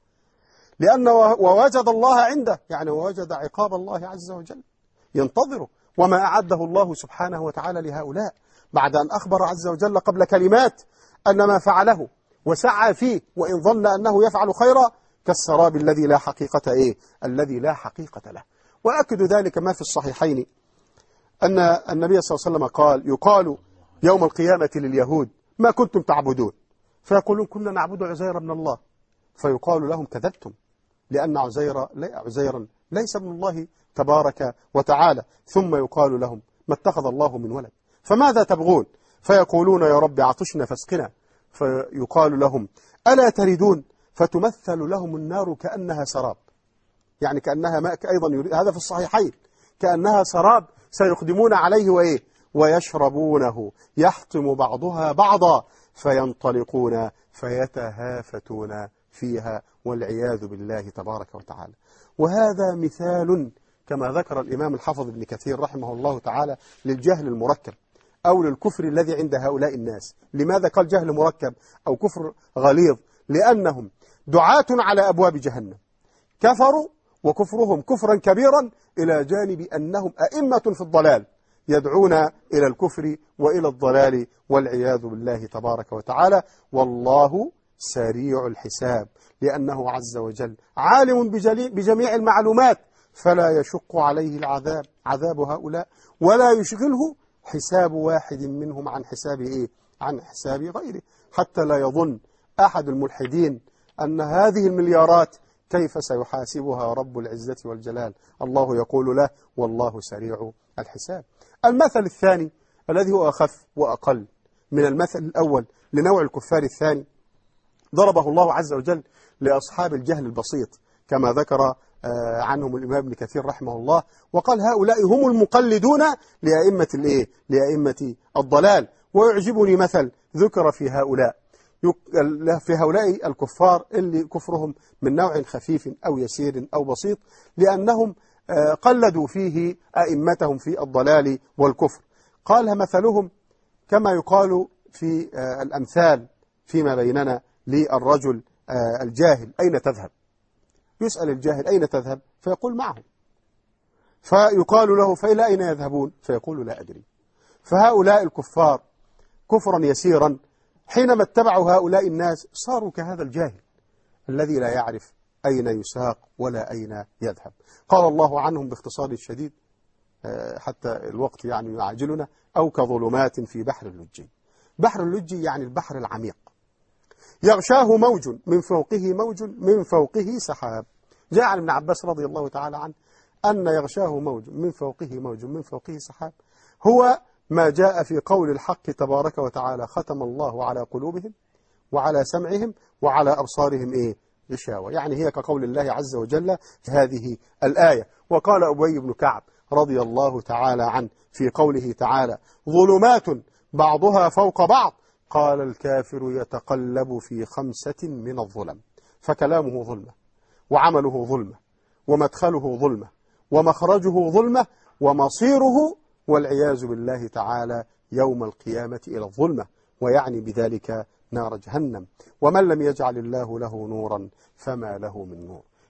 B: لأن ووجد الله عنده يعني ووجد عقاب الله عز وجل ينتظره، وما أعده الله سبحانه وتعالى لهؤلاء بعد أن أخبر عز وجل قبل كلمات أن ما فعله وسعى فيه وإن ظن أنه يفعل خيرا كالسراب الذي لا حقيقة إيه الذي لا حقيقة له. وأكد ذلك ما في الصحيحين أن النبي صلى الله عليه وسلم قال: يقال يوم القيامة لليهود: ما كنتم تعبدون؟ فيقولون: كنا نعبد عزير بن الله. فيقال لهم: كذبتم، لأن عزير عزيرا ليس ابن الله تبارك وتعالى. ثم يقال لهم: ما اتخذ الله من ولد، فماذا تبغون؟ فيقولون: يا رب عطشنا فاسقنا. فيقال لهم: ألا تردون؟ فتمثل لهم النار كأنها سراب، يعني كأنها ماء أيضا يريد هذا في الصحيحين، كأنها سراب سيقدمون عليه وإيه ويشربونه يحطم بعضها بعضا فينطلقون فيتهافتون فيها والعياذ بالله تبارك وتعالى. وهذا مثال كما ذكر الإمام الحافظ ابن كثير رحمه الله تعالى للجهل المركب أو للكفر الذي عند هؤلاء الناس. لماذا قال جهل مركب أو كفر غليظ؟ لأنهم دعاة على أبواب جهنم، كفروا وكفرهم كفرا كبيرا إلى جانب أنهم أئمة في الضلال يدعون إلى الكفر وإلى الضلال والعياذ بالله تبارك وتعالى. والله سريع الحساب لأنه عز وجل عالم بجميع المعلومات، فلا يشق عليه العذاب عذاب هؤلاء ولا يشغله حساب واحد منهم عن حساب إيه؟ عن حساب غيره، حتى لا يظن أحد الملحدين أن هذه المليارات كيف سيحاسبها رب العزة والجلال. الله يقول له: والله سريع الحساب. المثل الثاني الذي هو أخف وأقل من المثل الأول لنوع الكفار الثاني ضربه الله عز وجل لأصحاب الجهل البسيط كما ذكر عنهم الإمام ابن كثير رحمه الله، وقال: هؤلاء هم المقلدون لأئمة الإيه؟ لأئمة الضلال. ويعجبني مثل ذكر في هؤلاء في هؤلاء الكفار اللي كفرهم من نوع خفيف أو يسير أو بسيط لأنهم قلدوا فيه أئمتهم في الضلال والكفر. قال: مثلهم كما يقال في الأمثال فيما بيننا للرجل الجاهل: أين تذهب؟ يسأل الجاهل: أين تذهب؟ فيقول: معهم. فيقال له: فإلى أين يذهبون؟ فيقول: لا أدري. فهؤلاء الكفار كفرا يسيرا حينما اتبعوا هؤلاء الناس صاروا كهذا الجاهل الذي لا يعرف أين يساق ولا أين يذهب. قال الله عنهم باختصار شديد حتى الوقت يعني يعجلنا: أو كظلمات في بحر اللجي. بحر اللجي يعني البحر العميق، يغشاه موج من فوقه موج من فوقه سحاب. جاء عن ابن عباس رضي الله تعالى عنه أن يغشاه موج من فوقه موج من فوقه سحاب هو ما جاء في قول الحق تبارك وتعالى: ختم الله على قلوبهم وعلى سمعهم وعلى أبصارهم إيه؟ غشاوة. يعني هي كقول الله عز وجل في هذه الآية. وقال أبي بن كعب رضي الله تعالى عنه في قوله تعالى: ظلمات بعضها فوق بعض، قال: الكافر يتقلب في خمسة من الظلم. فكلامه ظلمة، وعمله ظلمة، ومدخله ظلمة، ومخرجه ظلمة، ومصيره والعياذ بالله تعالى يوم القيامة إلى الظلمة، ويعني بذلك نار جهنم. ومن لم يجعل الله له نورا فما له من نور.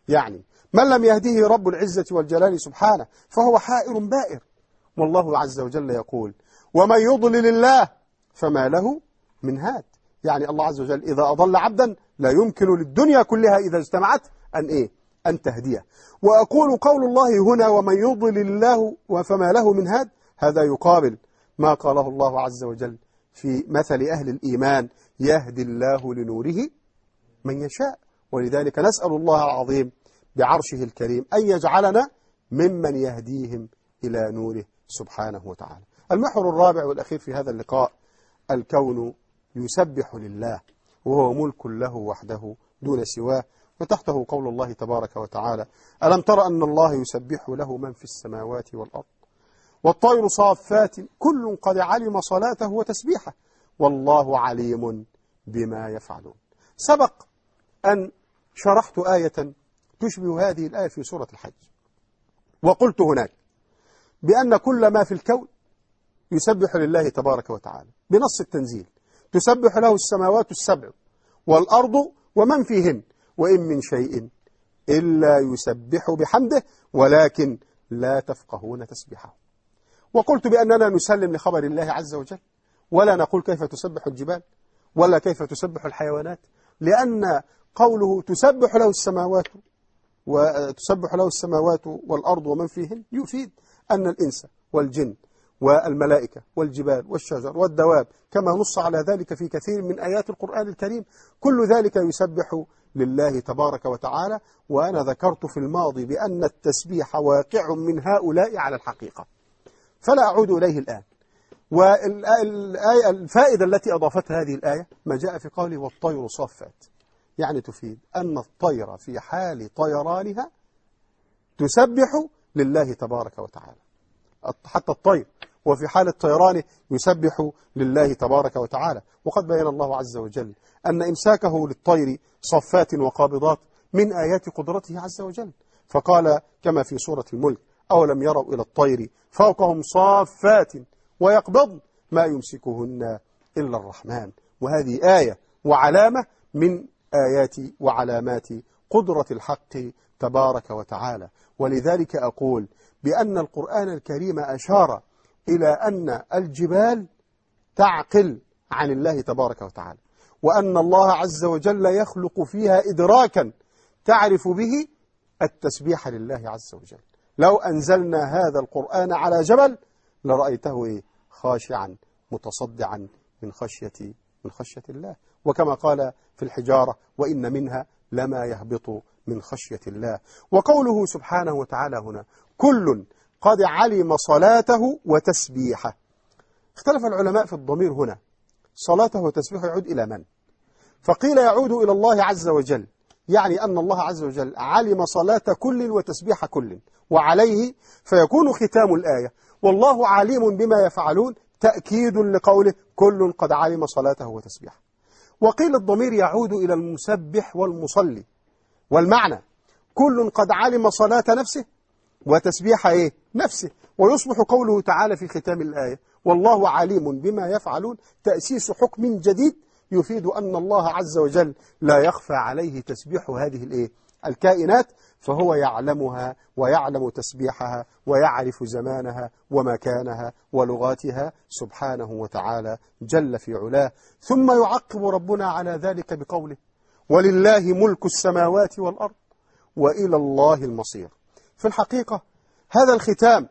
B: يعني من لم يهديه رب العزة والجلال سبحانه فهو حائر بائر. والله عز وجل يقول ومن يضلل الله فما له من هاد. يعني الله عز وجل إذا أضل عبدا لا يمكن للدنيا كلها إذا اجتمعت أن إيه؟ أن تهديه. وأقول قول الله هنا ومن يضلل الله فما له من هاد، هذا يقابل ما قاله الله عز وجل في مثل أهل الإيمان يهدي الله لنوره من يشاء. ولذلك نسأل الله العظيم بعرشه الكريم أن يجعلنا ممن يهديهم إلى نوره سبحانه وتعالى. المحور الرابع والأخير في هذا اللقاء: الكون يسبح لله وهو ملك له وحده دون سواه، وتحته قول الله تبارك وتعالى: ألم تر أن الله يسبح له من في السماوات والأرض والطير صافات كل قد علم صلاته وتسبيحه والله عليم بما يفعلون. سبق أن شرحت آية تشبه هذه الآية في سورة الحج، وقلت هناك بأن كل ما في الكون يسبح لله تبارك وتعالى بنص التنزيل، تسبح له السماوات السبع والأرض ومن فيهن وإن من شيء إلا يسبح بحمده ولكن لا تفقهون تسبيحه. وقلت بأننا نسلم لخبر الله عز وجل ولا نقول كيف تسبح الجبال ولا كيف تسبح الحيوانات، لأن قوله تسبح له السماوات وتسبح له السماوات والأرض ومن فيهن يفيد أن الإنس والجن والملائكة والجبال والشجر والدواب كما نص على ذلك في كثير من آيات القرآن الكريم كل ذلك يسبح لله تبارك وتعالى. وأنا ذكرت في الماضي بأن التسبيح واقع من هؤلاء على الحقيقة، فلا أعود إليه الآن. والفائدة التي أضافتها هذه الآية ما جاء في قوله والطير صافات، يعني تفيد أن الطير في حال طيرانها تسبح لله تبارك وتعالى. حتى الطير وفي حال الطيران يسبح لله تبارك وتعالى. وقد بين الله عز وجل أن إمساكه للطير صفات وقابضات من آيات قدرته عز وجل، فقال كما في سورة الملك: أولم يروا إلى الطير فوقهم صافات ويقبضن ما يمسكهن إلا الرحمن. وهذه آية وعلامة من آيات وعلامات قدرة الحق تبارك وتعالى. ولذلك أقول بأن القرآن الكريم أشار إلى أن الجبال تعقل عن الله تبارك وتعالى، وأن الله عز وجل يخلق فيها إدراكا تعرف به التسبيح لله عز وجل. لو أنزلنا هذا القرآن على جبل لرأيته إيه؟ خاشعا متصدعا من خشية من خشية الله. وكما قال في الحجارة: وإن منها لما يهبط من خشية الله. وقوله سبحانه وتعالى هنا: كل قد علم صلاته وتسبيحه. اختلف العلماء في الضمير هنا، صلاته وتسبيحه يعود إلى من؟ فقيل يعود إلى الله عز وجل، يعني أن الله عز وجل علم صلاة كل وتسبيح كل، وعليه فيكون ختام الآية والله عليم بما يفعلون تأكيد لقوله كل قد علم صلاته وتسبيحه. وقيل الضمير يعود إلى المسبح والمصلي، والمعنى كل قد علم صلاة نفسه وتسبيح إيه؟ نفسه. ويصبح قوله تعالى في ختام الآية والله عليم بما يفعلون تأسيس حكم جديد يفيد أن الله عز وجل لا يخفى عليه تسبيح هذه الإيه؟ الكائنات، فهو يعلمها ويعلم تسبيحها ويعرف زمانها ومكانها ولغاتها سبحانه وتعالى جل في علاه. ثم يعقب ربنا على ذلك بقوله: ولله ملك السماوات والأرض وإلى الله المصير. في الحقيقة هذا الختام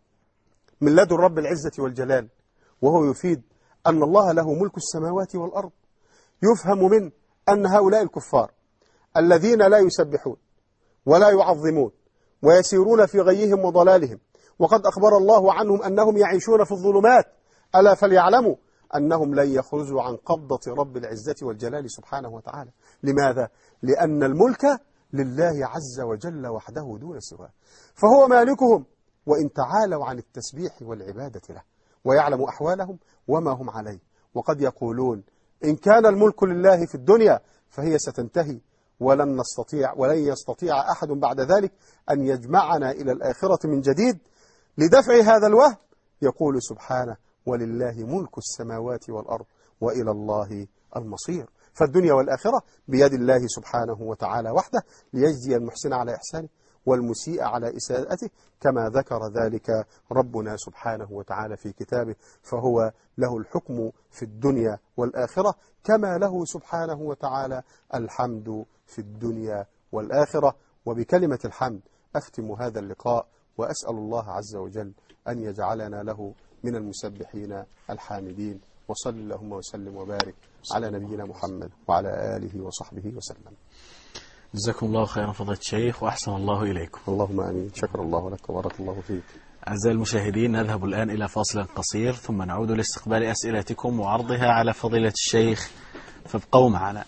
B: من لدن رب العزة والجلال، وهو يفيد أن الله له ملك السماوات والأرض. يفهم من أن هؤلاء الكفار الذين لا يسبحون ولا يعظمون ويسيرون في غيهم وضلالهم، وقد أخبر الله عنهم أنهم يعيشون في الظلمات، ألا فليعلموا أنهم لن يخرجوا عن قبضة رب العزة والجلال سبحانه وتعالى. لماذا؟ لأن الملك لله عز وجل وحده دون سواه، فهو مالكهم وإن تعالوا عن التسبيح والعبادة له، ويعلم أحوالهم وما هم عليه. وقد يقولون إن كان الملك لله في الدنيا فهي ستنتهي ولن نستطيع ولن يستطيع أحد بعد ذلك أن يجمعنا إلى الآخرة من جديد. لدفع هذا الوهم يقول سبحانه: ولله ملك السماوات والأرض وإلى الله المصير. فالدنيا والآخرة بيد الله سبحانه وتعالى وحده، ليجزي المحسن على إحسانه والمسيء على إساءته، كما ذكر ذلك ربنا سبحانه وتعالى في كتابه، فهو له الحكم في الدنيا والآخرة، كما له سبحانه وتعالى الحمد في الدنيا والآخرة. وبكلمة الحمد أختم هذا اللقاء، وأسأل الله عز وجل أن يجعلنا له من المسبحين الحامدين. وصل اللهم وسلم وبارك على نبينا محمد وعلى آله وصحبه وسلم.
A: جزاكم الله خيرا فضيلة الشيخ وأحسن الله إليكم.
B: اللهم آمين. شكر الله لك وبارك الله فيك.
A: أعزائي المشاهدين، نذهب الآن إلى فاصل قصير ثم نعود لاستقبال أسئلتكم وعرضها على فضيلة الشيخ، فابقوا معنا.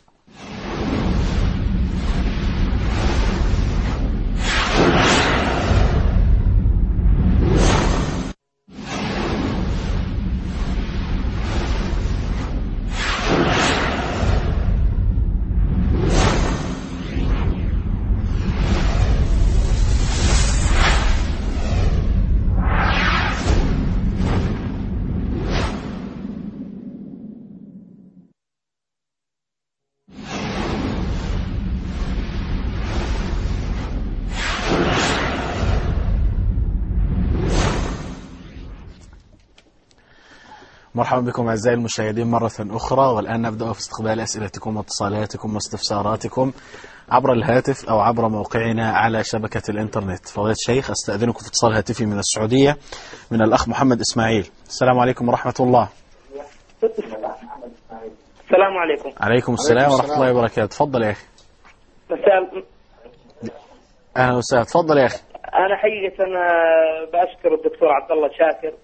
A: مرحبا بكم أعزائي المشاهدين مرة أخرى، والآن نبدأ في استقبال أسئلتكم واتصالاتكم واستفساراتكم عبر الهاتف أو عبر موقعنا على شبكة الإنترنت. فضيلة الشيخ أستأذنكم في اتصال هاتفي من السعودية من الأخ محمد إسماعيل. السلام عليكم ورحمة الله.
D: السلام عليكم.
A: عليكم السلام ورحمة الله وبركاته. تفضل يا أخي. أهلا وسهلا. تفضل يا أخي.
D: أنا حقيقة أنا بأشكر الدكتور عبد الله شاكر،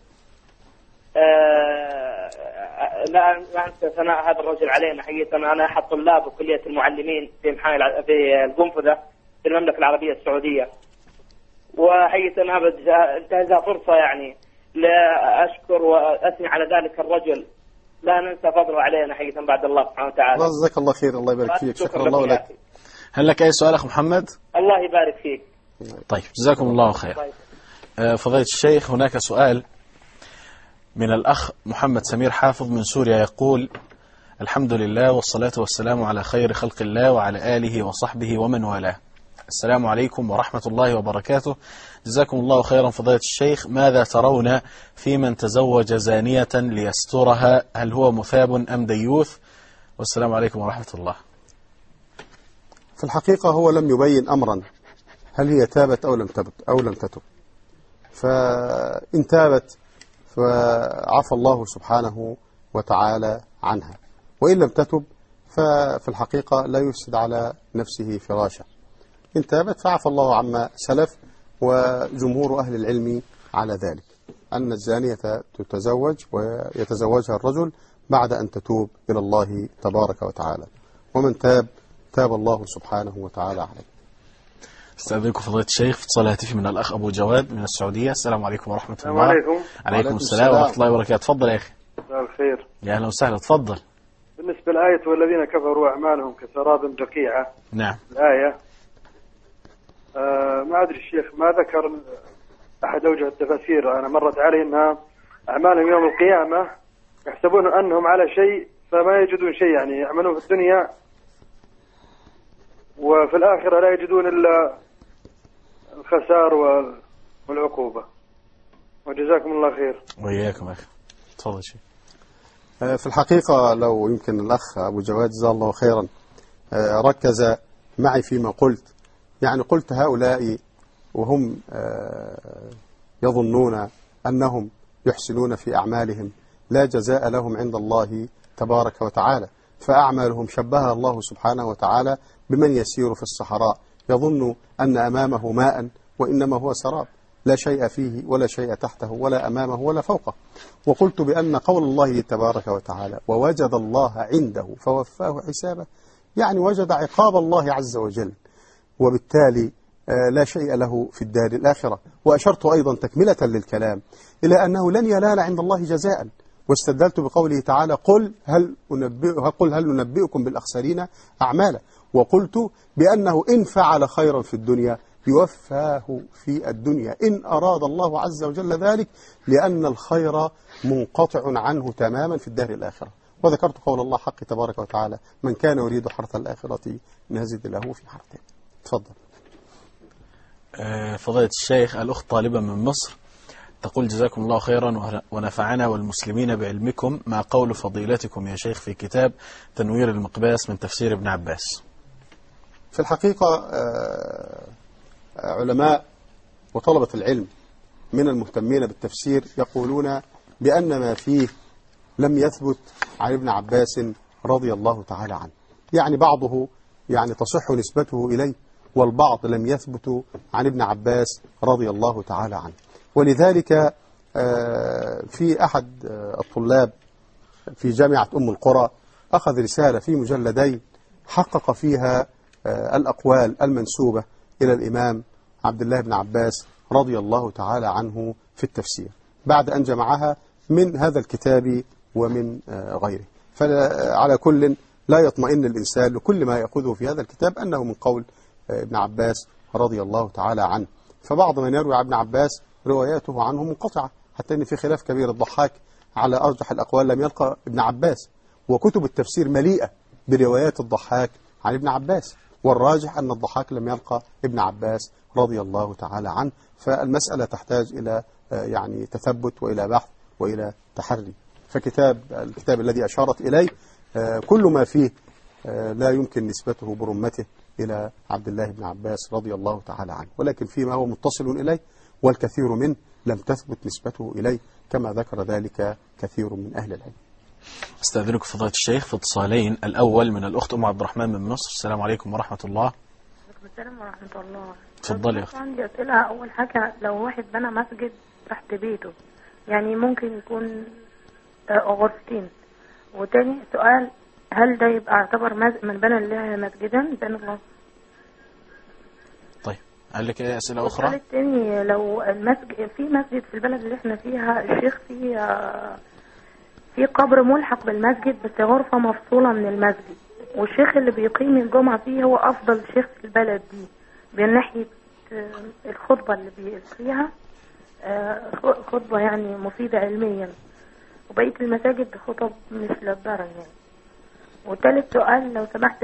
D: أه لا لا أنسى ثناء هذا الرجل علينا. حقيقة أنا أحد طلاب كلية المعلمين في محايل في القنفذة في المملكة العربية السعودية، وحقيقة أنا انتهزها فرصة يعني لأشكر وأثني على ذلك الرجل، لا ننسى فضله علينا حقيقة بعد الله سبحانه وتعالى.
B: جزاك الله خير. الله يبارك فيك. شكرا الله لك.
A: هل لك أي سؤال أخ محمد؟
D: الله يبارك فيك.
A: طيب جزاكم الله خير. أه فضيلة الشيخ، هناك سؤال من الأخ محمد سمير حافظ من سوريا يقول: الحمد لله والصلاة والسلام على خير خلق الله وعلى آله وصحبه ومن والاه. السلام عليكم ورحمة الله وبركاته. جزاكم الله خيرا فضيلة الشيخ، ماذا ترون في من تزوج زانية ليسترها؟ هل هو مثاب أم ديوث؟ والسلام عليكم ورحمة الله.
B: في الحقيقة هو لم يبين أمرا هل هي تابت أو لم تبت أو لم تتب، فإن تابت فعفى الله سبحانه وتعالى عنها، وإن لم تتب ففي الحقيقة لا يفسد على نفسه فراشا. إن تابت فعفى الله عما سلف، وجمهور أهل العلم على ذلك أن الزانية تتزوج ويتزوجها الرجل بعد أن تتوب إلى الله تبارك وتعالى، ومن تاب تاب الله سبحانه وتعالى عليه.
A: استأذنكم فضيلة الشيخ في اتصال هاتفي من الأخ أبو جواد من السعودية. السلام عليكم ورحمة الله.
E: السلام عليكم.
A: عليكم السلام ورحمة الله وبركاته. تفضل يا أخي.
E: مساء الخير.
A: يا أهلا وسهلا. تفضل.
E: بالنسبة للآية والذين كفروا أعمالهم كسراب بقيعة،
A: نعم،
E: الآية آه ما أدري الشيخ ما ذكر أحد أوجه التفاسير. أنا مرت علي أنها أعمالهم يوم القيامة يحسبون أنهم على شيء فما يجدون شيء، يعني يعملون في الدنيا وفي الآخرة لا يجدون إلا الخسار والعقوبة. وجزاكم الله خير.
A: وإياكم أخي. تفضل شيء.
B: في الحقيقة لو يمكن الأخ أبو جواد جزاه الله خيرا ركز معي فيما قلت، يعني قلت هؤلاء وهم يظنون أنهم يحسنون في أعمالهم لا جزاء لهم عند الله تبارك وتعالى، فأعمالهم شبهها الله سبحانه وتعالى بمن يسير في الصحراء يظن أن أمامه ماء وإنما هو سراب، لا شيء فيه ولا شيء تحته ولا أمامه ولا فوقه. وقلت بأن قول الله تبارك وتعالى ووجد الله عنده فوفاه حسابه، يعني وجد عقاب الله عز وجل، وبالتالي لا شيء له في الدار الآخرة. وأشرت أيضا تكملة للكلام إلى أنه لن ينال عند الله جزاء، واستدلت بقوله تعالى قل هل, قل هل ننبئكم بالأخسرين أعمالا، وقلت بأنه إن فعل خيرا في الدنيا يوفاه في الدنيا إن أراد الله عز وجل ذلك، لأن الخير منقطع عنه تماما في الدار الآخرة. وذكرت قول الله حق تبارك وتعالى: من كان يريد حرث الآخرة نزد له في حرثه. تفضل.
A: فضيلة الشيخ، الأخت طالبة من مصر تقول: جزاكم الله خيرا ونفعنا والمسلمين بعلمكم، ما قول فضيلتكم يا شيخ في كتاب تنوير المقباس من تفسير ابن عباس؟
B: في الحقيقة علماء وطلبة العلم من المهتمين بالتفسير يقولون بأن ما فيه لم يثبت عن ابن عباس رضي الله تعالى عنه، يعني بعضه يعني تصح نسبته إليه، والبعض لم يثبت عن ابن عباس رضي الله تعالى عنه. ولذلك في أحد الطلاب في جامعة أم القرى أخذ رسالة في مجلدين حقق فيها الأقوال المنسوبة إلى الإمام عبد الله بن عباس رضي الله تعالى عنه في التفسير، بعد أن جمعها من هذا الكتاب ومن غيره. فعلى كل لا يطمئن الإنسان لكل ما يأخذه في هذا الكتاب أنه من قول ابن عباس رضي الله تعالى عنه. فبعض من يروي عن ابن عباس رواياته عنه منقطعة، حتى أن في خلاف كبير. الضحاك على أرجح الأقوال لم يلقى ابن عباس، وكتب التفسير مليئة بروايات الضحاك عن ابن عباس، والراجح أن الضحاك لم يلقى ابن عباس رضي الله تعالى عنه. فالمسألة تحتاج إلى يعني تثبت وإلى بحث وإلى تحري. فكتاب الكتاب الذي أشارت إليه كل ما فيه لا يمكن نسبته برمته إلى عبد الله بن عباس رضي الله تعالى عنه، ولكن فيما هو متصل إليه والكثير منه لم تثبت نسبته إليه، كما ذكر ذلك كثير من أهل العلم.
A: استأذنك فضيلة الشيخ في اتصالين. الأول من الأخت أم عبد الرحمن من مصر. السلام عليكم ورحمة الله.
F: وعليكم السلام ورحمة الله.
A: تفضلي يا أخت.
F: عندي أسئلة. أول حاجة، لو واحد بنى مسجد تحت بيته، يعني ممكن يكون غرفتين. وتاني سؤال، هل ده يبقى يعتبر من بنى الله مسجدا بين الله؟
A: طيب، قال لك ايه أسئلة أخرى؟
F: السؤال الثاني، لو المسجد في مسجد في البلد اللي احنا فيها الشيخ فيه في قبر ملحق بالمسجد بس غرفة مفصولة من المسجد، والشيخ اللي بيقيم الجمعة فيه هو أفضل شيخ في البلد دي من ناحية الخطبة اللي بيلقيها، خطبة يعني مفيدة علميا، وبقية المساجد خطب مش للدرجة يعني. وثالث سؤال لو سمحت،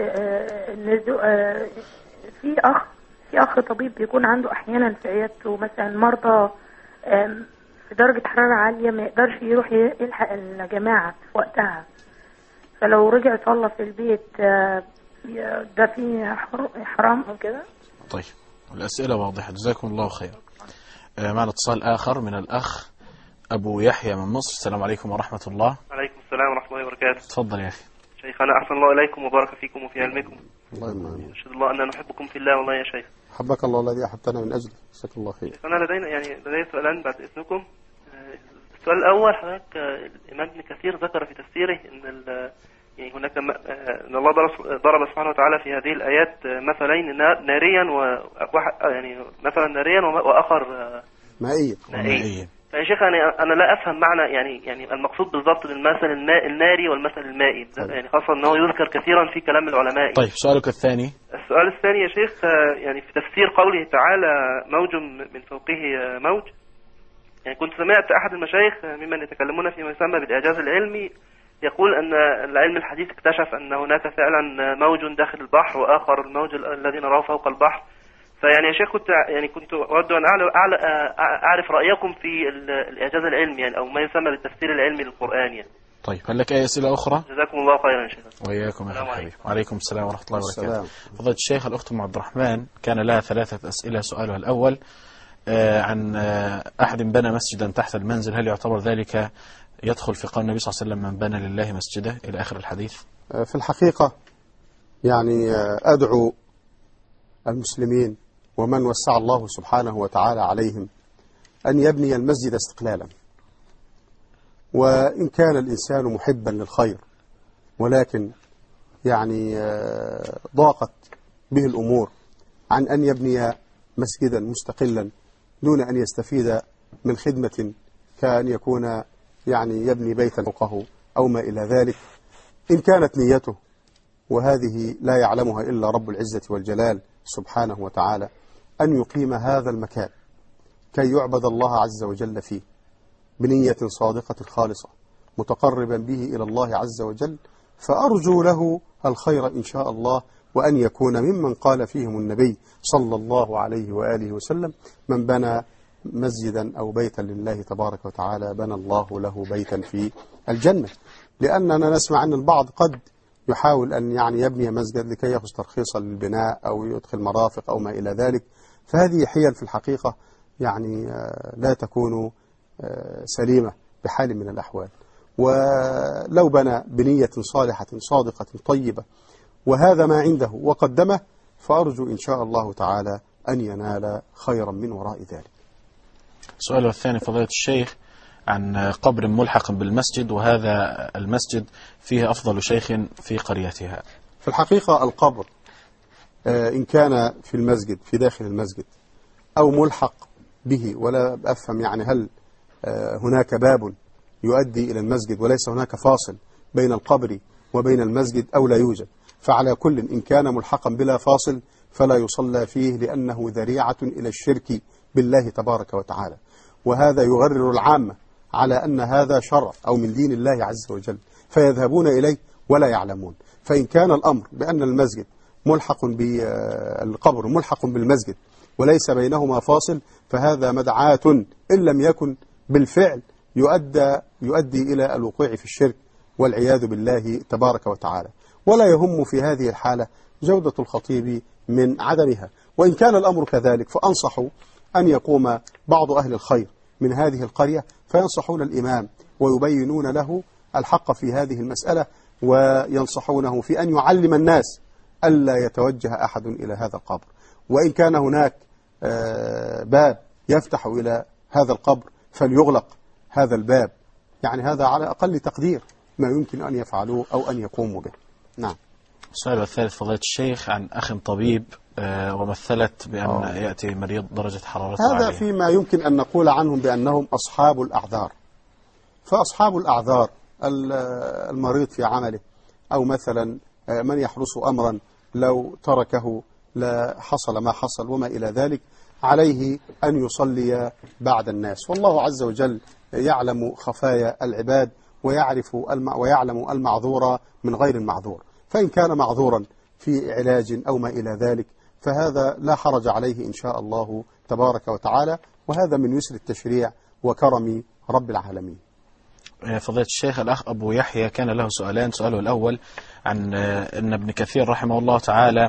F: في أخ في أخ طبيب بيكون عنده أحيانا في عيادته مثلا مرضى في درجة حرارة عالية ما يقدرش يروح يلحق الجماعة في وقتها، فلو رجع صلى في البيت ده فيه حرام أو كده؟
A: طيب، الأسئلة واضحة، جزاكم الله خير. معنا اتصال آخر من الأخ أبو يحيى من مصر. السلام عليكم ورحمة الله.
G: وعليكم السلام ورحمة الله وبركاته.
A: تفضل يا أخي.
G: شيخنا أحسن الله إليكم وبارك فيكم وفي علمكم.
B: الله يمنع.
G: أشهد الله أننا نحبكم في الله والله يا شيخ.
B: حبك الله الذي أحبتنا من أجله. جزاك الله خير.
G: أنا لدينا يعني لدي سؤالان بعد إذنكم. السؤال الأول، حضرتك الإمام ابن كثير ذكر في تفسيره إن يعني هناك ان الله ضرب سبحانه وتعالى في هذه الآيات مثلين ناريا وواحد يعني مثلا ناريا وآخر
B: مائيا.
G: مائيا. فيا شيخ أنا أنا لا أفهم معنى يعني يعني المقصود بالضبط للمثل الماء الناري والمثل المائي، يعني خاصة أنه يذكر كثيرا في كلام العلماء.
A: طيب، سؤالك الثاني.
G: السؤال الثاني يا شيخ، يعني في تفسير قوله تعالى موج من فوقه موج، يعني كنت سمعت أحد المشايخ ممن يتكلمون فيما يسمى بالإعجاز العلمي يقول أن العلم الحديث اكتشف أن هناك فعلا موج داخل البحر وآخر الموج الذي نراه فوق البحر. فيعني يا شيخ كنت يعني كنت أود أن أعرف رأيكم في الإعجاز العلمي يعني أو ما يسمى بالتفسير العلمي للقرآن يعني.
A: طيب، هل لك أي أسئلة أخرى؟
G: جزاكم الله خيرا يا شيخ.
A: وإياكم يا حبيبي. وعليكم السلام ورحمة الله وبركاته.
B: السلام.
A: فضيلة الشيخ، الأخت أم عبد الرحمن كان لها ثلاثة أسئلة. سؤالها الأول عن أحد بنى مسجدا تحت المنزل، هل يعتبر ذلك يدخل في قول النبي صلى الله عليه وسلم من بنى لله مسجدا إلى آخر الحديث؟
B: في الحقيقة يعني أدعو المسلمين ومن وسع الله سبحانه وتعالى عليهم أن يبني المسجد استقلالا، وإن كان الإنسان محبا للخير ولكن يعني ضاقت به الأمور عن أن يبني مسجدا مستقلا دون أن يستفيد من خدمة كأن يكون يعني يبني بيتا فوقه أو ما إلى ذلك، إن كانت نيته وهذه لا يعلمها إلا رب العزة والجلال سبحانه وتعالى أن يقيم هذا المكان كي يعبد الله عز وجل فيه بنية صادقة خالصة متقربا به إلى الله عز وجل، فأرجو له الخير إن شاء الله، وأن يكون ممن قال فيهم النبي صلى الله عليه وآله وسلم: من بنى مسجدا أو بيتا لله تبارك وتعالى بنى الله له بيتا في الجنة. لأننا نسمع أن البعض قد يحاول أن يعني يبني مسجد لكي يأخذ ترخيصا للبناء أو يدخل مرافق أو ما إلى ذلك، فهذه حيل في الحقيقة يعني لا تكون سليمة بحال من الأحوال. ولو بنى بنية صالحة صادقة طيبة وهذا ما عنده وقدمه، فأرجو إن شاء الله تعالى أن ينال خيرا من وراء ذلك.
A: السؤال الثاني فضيلة الشيخ عن قبر ملحق بالمسجد، وهذا المسجد فيه أفضل شيخ في قريتها.
B: في الحقيقة القبر إن كان في المسجد في داخل المسجد أو ملحق به، ولا أفهم يعني هل هناك باب يؤدي إلى المسجد وليس هناك فاصل بين القبر وبين المسجد أو لا يوجد، فعلى كل إن كان ملحقا بلا فاصل فلا يصلى فيه، لأنه ذريعة إلى الشرك بالله تبارك وتعالى، وهذا يغرر العامة على أن هذا شرع أو من دين الله عز وجل، فيذهبون إليه ولا يعلمون. فإن كان الأمر بأن المسجد ملحق بالقبر ملحق بالمسجد وليس بينهما فاصل، فهذا مدعاة إن لم يكن بالفعل يؤدى يؤدي إلى الوقوع في الشرك والعياذ بالله تبارك وتعالى. ولا يهم في هذه الحالة جودة الخطيب من عدمها. وإن كان الأمر كذلك فأنصح أن يقوم بعض أهل الخير من هذه القرية فينصحون الإمام ويبينون له الحق في هذه المسألة، وينصحونه في أن يعلم الناس ألا يتوجه أحد إلى هذا القبر. وإن كان هناك باب يفتح إلى هذا القبر فليغلق هذا الباب، يعني هذا على أقل تقدير ما يمكن أن يفعلوه أو أن يقوموا به. نعم.
A: السؤال الثالث فضيلة الشيخ عن أخ طبيب ومثلت بأن أوه. يأتي مريض درجة حرارته
B: هذا
A: عالية.
B: فيما يمكن أن نقول عنهم بأنهم أصحاب الأعذار. فأصحاب الأعذار المريض في عمله، أو مثلا من يحرس أمرا لو تركه لا حصل ما حصل وما إلى ذلك، عليه أن يصلي بعد الناس، والله عز وجل يعلم خفايا العباد ويعرف الم... ويعلم المعذور من غير المعذور. فإن كان معذورا في علاج أو ما إلى ذلك فهذا لا حرج عليه إن شاء الله تبارك وتعالى، وهذا من يسر التشريع وكرم رب العالمين.
A: فضيلة الشيخ الأخ أبو يحيى كان له سؤالان. سؤاله الأول عن أن ابن كثير رحمه الله تعالى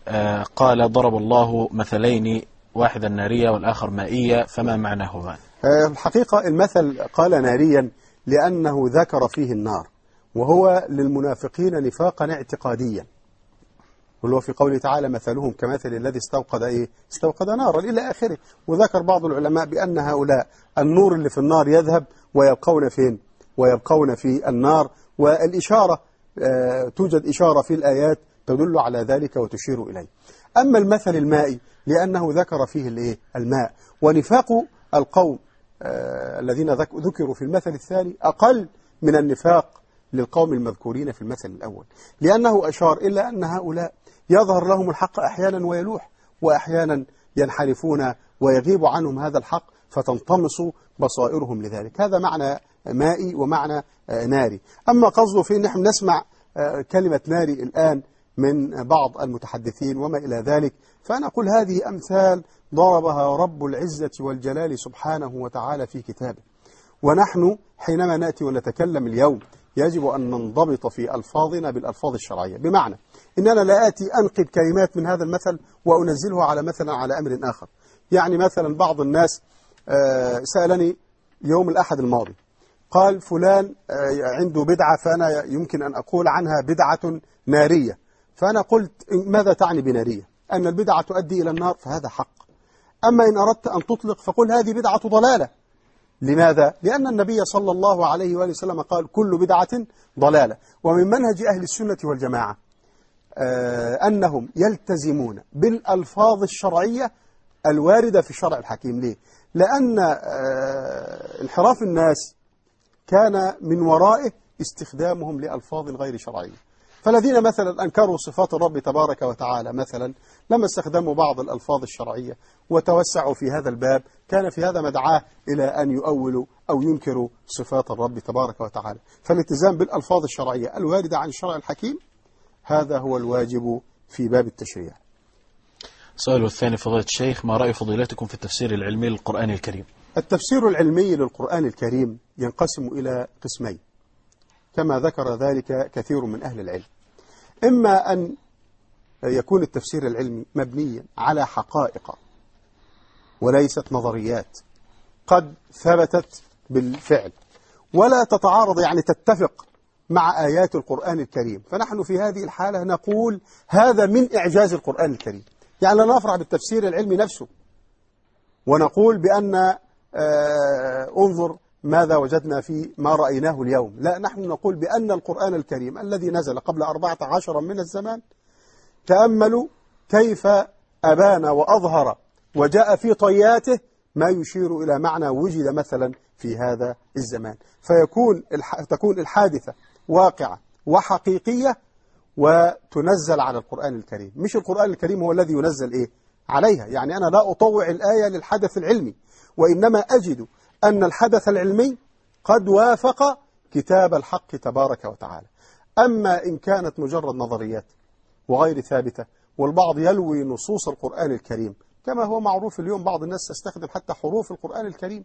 A: قال: ضرب الله مثلين، واحدا نارية والآخر مائية، فما معناهما؟
B: الحقيقة المثل قال ناريا لأنه ذكر فيه النار، وهو للمنافقين نفاقا اعتقاديا، واللي هو في قوله تعالى: مثلهم كمثل الذي استوقد إيه؟ استوقد نارا إلى آخره. وذكر بعض العلماء بأن هؤلاء النور اللي في النار يذهب ويبقون فين؟ ويبقون في النار. والإشارة آه توجد إشارة في الآيات تدل على ذلك وتشير إليه. أما المثل المائي لأنه ذكر فيه الإيه؟ الماء. ونفاق القوم آه الذين ذكروا في المثل الثاني أقل من النفاق للقوم المذكورين في المثل الأول، لأنه أشار إلا أن هؤلاء يظهر لهم الحق أحيانا ويلوح، وأحيانا ينحرفون ويغيب عنهم هذا الحق فتنطمس بصائرهم لذلك. هذا معنى مائي ومعنى ناري. أما قصده في نحن نسمع كلمة ناري الآن من بعض المتحدثين وما إلى ذلك، فأنا أقول هذه أمثال ضربها رب العزة والجلال سبحانه وتعالى في كتابه. ونحن حينما نأتي ونتكلم اليوم يجب أن ننضبط في ألفاظنا بالألفاظ الشرعية، بمعنى إننا لا آتي أنقد كلمات من هذا المثل وأنزله على مثلا على أمر آخر. يعني مثلا بعض الناس سألني يوم الأحد الماضي، قال فلان عنده بدعة فأنا يمكن أن أقول عنها بدعة نارية، فأنا قلت ماذا تعني بنارية؟ أن البدعة تؤدي إلى النار، فهذا حق. أما إن أردت أن تطلق فقل هذه بدعة ضلالة. لماذا؟ لأن النبي صلى الله عليه وآله وسلم قال كل بدعة ضلالة. ومن منهج أهل السنة والجماعة أنهم يلتزمون بالألفاظ الشرعية الواردة في الشرع الحكيم. ليه؟ لأن انحراف الناس كان من ورائه استخدامهم لألفاظ غير شرعية. فالذين مثلا أنكروا صفات الرب تبارك وتعالى مثلا لما استخدموا بعض الألفاظ الشرعية وتوسعوا في هذا الباب، كان في هذا مدعاة إلى أن يؤولوا أو ينكروا صفات الرب تبارك وتعالى. فالالتزام بالألفاظ الشرعية الواردة عن الشرع الحكيم هذا هو الواجب في باب التشريع.
A: السؤال الثاني فضيلة الشيخ، ما رأي فضيلتكم في التفسير العلمي للقرآن الكريم؟
B: التفسير العلمي للقرآن الكريم ينقسم إلى قسمين كما ذكر ذلك كثير من أهل العلم. إما أن يكون التفسير العلمي مبنيا على حقائق وليست نظريات قد ثبتت بالفعل ولا تتعارض، يعني تتفق مع آيات القرآن الكريم، فنحن في هذه الحالة نقول هذا من إعجاز القرآن الكريم. يعني لا نفرح بالتفسير العلمي نفسه ونقول بأن آه انظر ماذا وجدنا في ما رأيناه اليوم، لا، نحن نقول بأن القرآن الكريم الذي نزل قبل أربعة عشر من الزمان تأملوا كيف أبان وأظهر وجاء في طياته ما يشير إلى معنى وجد مثلا في هذا الزمان، فيكون تكون الحادثة واقعة وحقيقية وتنزل على القرآن الكريم. مش القرآن الكريم هو الذي ينزل إيه عليها، يعني أنا لا أطوع الآية للحدث العلمي، وإنما أجد أن الحدث العلمي قد وافق كتاب الحق تبارك وتعالى. أما إن كانت مجرد نظريات وغير ثابتة والبعض يلوي نصوص القرآن الكريم كما هو معروف اليوم، بعض الناس تستخدم حتى حروف القرآن الكريم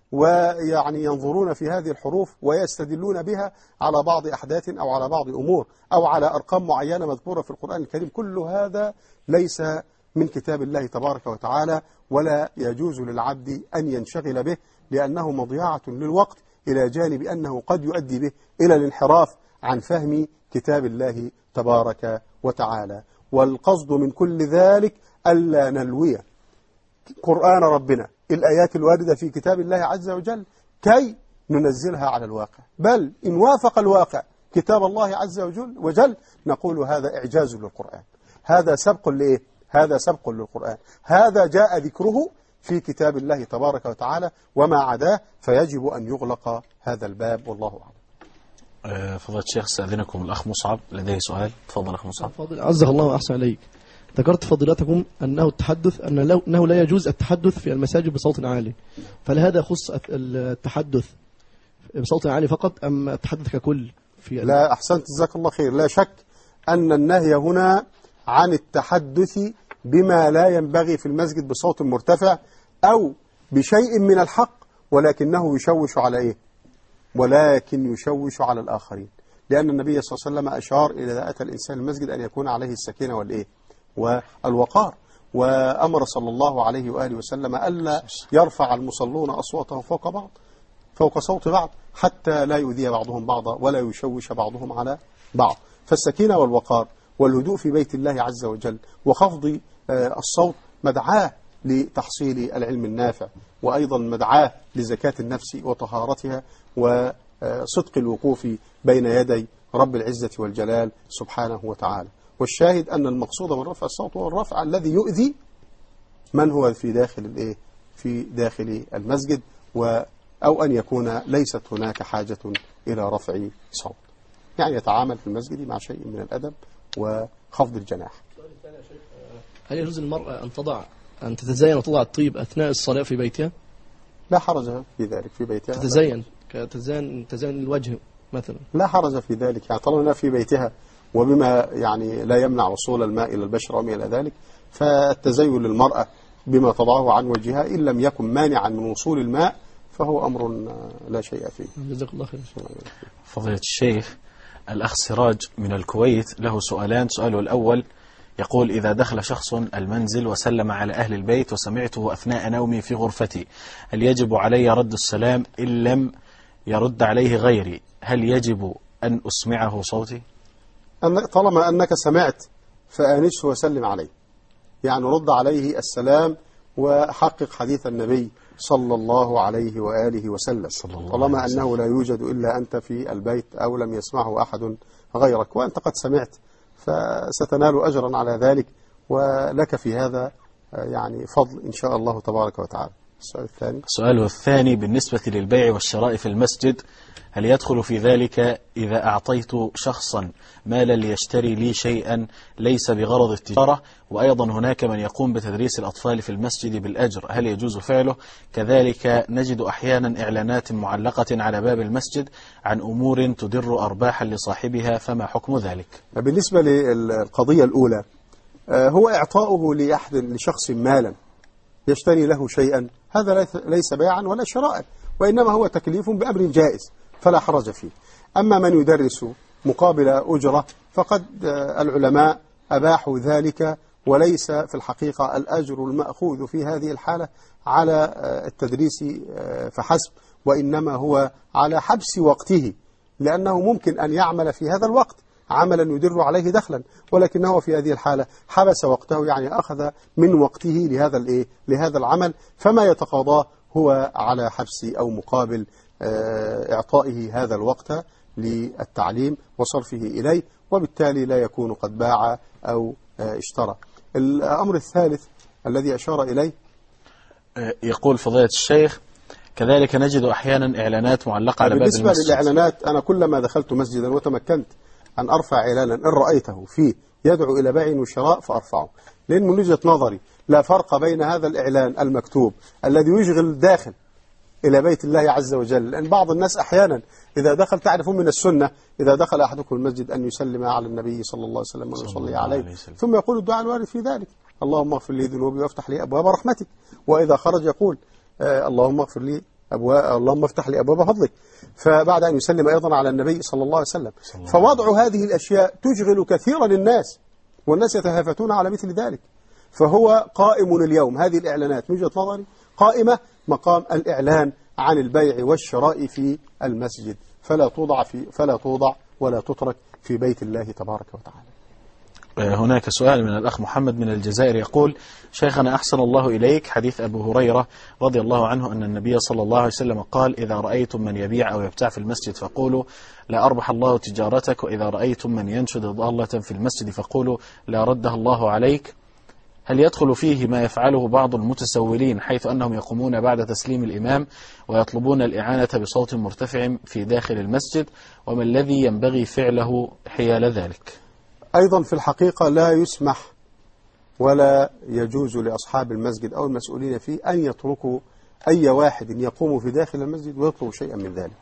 B: ويعني ينظرون في هذه الحروف ويستدلون بها على بعض أحداث أو على بعض أمور أو على أرقام معينة مذكورة في القرآن الكريم. كل هذا ليس من كتاب الله تبارك وتعالى ولا يجوز للعبد أن ينشغل به، لأنه مضيعة للوقت إلى جانب أنه قد يؤدي به إلى الانحراف عن فهم كتاب الله تبارك وتعالى. والقصد من كل ذلك ألا نلوي قرآن ربنا الآيات الواردة في كتاب الله عز وجل كي ننزلها على الواقع، بل إن وافق الواقع كتاب الله عز وجل وجل نقول هذا إعجاز للقرآن، هذا سبق لإيه؟ هذا سبق للقرآن، هذا جاء ذكره في كتاب الله تبارك وتعالى، وما عداه فيجب أن يغلق هذا الباب، والله أعلم.
A: فضيلة الشيخ استأذنكم الأخ مصعب لديه سؤال. تفضل أخ مصعب.
H: فضل عزه الله وأحسن عليك. ذكرت فضيلتكم أنه التحدث أن لو أنه لا يجوز التحدث في المساجد بصوت عالي، فهل هذا يخص التحدث بصوت عالي فقط أم التحدث ككل؟ في
B: لا، أحسنت جزاك الله خير. لا شك أن النهي هنا عن التحدث بما لا ينبغي في المسجد بصوت مرتفع أو بشيء من الحق ولكنه يشوش على إيه؟ ولكن يشوش على الآخرين، لأن النبي صلى الله عليه وسلم أشار إلى إذا أتى الإنسان المسجد أن يكون عليه السكينة والإيه؟ والوقار، وأمر صلى الله عليه وآله وسلم ألا يرفع المصلون أصواتهم فوق بعض فوق صوت بعض حتى لا يؤذي بعضهم بعضا ولا يشوش بعضهم على بعض. فالسكينة والوقار والهدوء في بيت الله عز وجل وخفض الصوت مدعاة لتحصيل العلم النافع، وأيضا مدعاة لزكاة النفس وطهارتها وصدق الوقوف بين يدي رب العزة والجلال سبحانه وتعالى. والشاهد أن المقصود من رفع الصوت هو الرفع الذي يؤذي من هو في داخل الإيه؟ في داخل المسجد، و أو أن يكون ليست هناك حاجة إلى رفع صوت، يعني يتعامل في المسجد مع شيء من الأدب وخفض الجناح.
H: هل يجوز للمرأة أن تضع أن تتزين وتضع الطيب أثناء الصلاة في بيتها؟
B: لا حرج في ذلك في بيتها.
H: تتزين كتزين تزين الوجه مثلا؟ لا
B: حرج في ذلك، يعني طالما في بيتها وبما يعني لا يمنع وصول الماء إلى البشرة وما إلى ذلك، فالتزين للمرأة بما تضعه عن وجهها إن لم يكن مانعا من وصول الماء فهو أمر لا شيء فيه.
H: جزاك الله خير.
A: فضيلة الشيخ، الأخ سراج من الكويت له سؤالان. سؤاله الأول يقول: إذا دخل شخص المنزل وسلم على أهل البيت وسمعته أثناء نومي في غرفتي، هل يجب علي رد السلام إن لم يرد عليه غيري؟ هل يجب أن أسمعه صوتي؟
B: طالما أنك سمعت فآنسه وسلم عليه، يعني رد عليه السلام وحقق حديث النبي صلى الله عليه وآله وسلم، طالما أنه لا يوجد إلا أنت في البيت أو لم يسمعه أحد غيرك وأنت قد سمعت، فستنال أجرا على ذلك ولك في هذا يعني فضل إن شاء الله تبارك وتعالى. السؤال الثاني.
A: السؤال الثاني بالنسبة للبيع والشراء في المسجد، هل يدخل في ذلك إذا أعطيت شخصا مالا ليشتري لي شيئا ليس بغرض التجارة؟ وأيضا هناك من يقوم بتدريس الأطفال في المسجد بالأجر، هل يجوز فعله؟ كذلك نجد أحيانا إعلانات معلقة على باب المسجد عن أمور تدر أرباحا لصاحبها، فما حكم ذلك؟
B: بالنسبة للقضية الأولى، هو إعطاؤه لأحد لشخص مالا يشتري له شيئا، هذا ليس بيعا ولا شراء، وإنما هو تكليف بأمر جائز فلا حرج فيه. أما من يدرس مقابل أجرة فقد العلماء أباحوا ذلك، وليس في الحقيقة الأجر المأخوذ في هذه الحالة على التدريس فحسب، وإنما هو على حبس وقته، لأنه ممكن أن يعمل في هذا الوقت عملا يدر عليه دخلا، ولكنه في هذه الحالة حبس وقته، يعني أخذ من وقته لهذا الإيه لهذا العمل، فما يتقاضاه هو على حبس أو مقابل إعطائه هذا الوقت للتعليم وصرفه إليه، وبالتالي لا يكون قد باع أو اشترى. الأمر الثالث الذي أشار إليه،
A: يقول فضيلة الشيخ كذلك نجد أحيانا إعلانات معلقة على باب المسجد.
B: بالنسبة للإعلانات، أنا كلما دخلت مسجدا وتمكنت أن أرفع إعلانا إن رأيته فيه يدعو إلى بيع وشراء فأرفعه، لأن من وجهة نظري لا فرق بين هذا الإعلان المكتوب الذي يشغل الداخل إلى بيت الله عز وجل، لأن بعض الناس أحيانا إذا دخل، تعرفون من السنة إذا دخل أحدكم المسجد أن يسلم على النبي صلى الله عليه وسلم ويصلي عليه، ثم يقول الدعاء الوارد في ذلك: اللهم اغفر لي ذنوبي وافتح لي أبواب رحمتك. وإذا خرج يقول آه اللهم اغفر لي أبواب، اللهم افتح لي أبواب فضلك. فبعد أن يسلم أيضا على النبي صلى الله عليه وسلم. فوضع هذه الأشياء تشغل كثيرا الناس، والناس يتهافتون على مثل ذلك. فهو قائم اليوم، هذه الإعلانات من وجهة نظري قائمة مقام الإعلان عن البيع والشراء في المسجد، فلا توضع في فلا توضع ولا تترك في بيت الله تبارك وتعالى.
A: هناك سؤال من الأخ محمد من الجزائر يقول: شيخنا أحسن الله إليك، حديث أبو هريرة رضي الله عنه أن النبي صلى الله عليه وسلم قال: إذا رأيتم من يبيع أو يبتاع في المسجد فقولوا لا أربح الله تجارتك، وإذا رأيتم من ينشد ضالة في المسجد فقولوا لا ردها الله عليك. هل يدخل فيه ما يفعله بعض المتسولين حيث أنهم يقومون بعد تسليم الإمام ويطلبون الإعانة بصوت مرتفع في داخل المسجد، وما الذي ينبغي فعله حيال ذلك؟
B: أيضا في الحقيقة لا يسمح ولا يجوز لأصحاب المسجد أو المسؤولين فيه أن يتركوا أي واحد يقوم في داخل المسجد ويطلب شيئا من ذلك،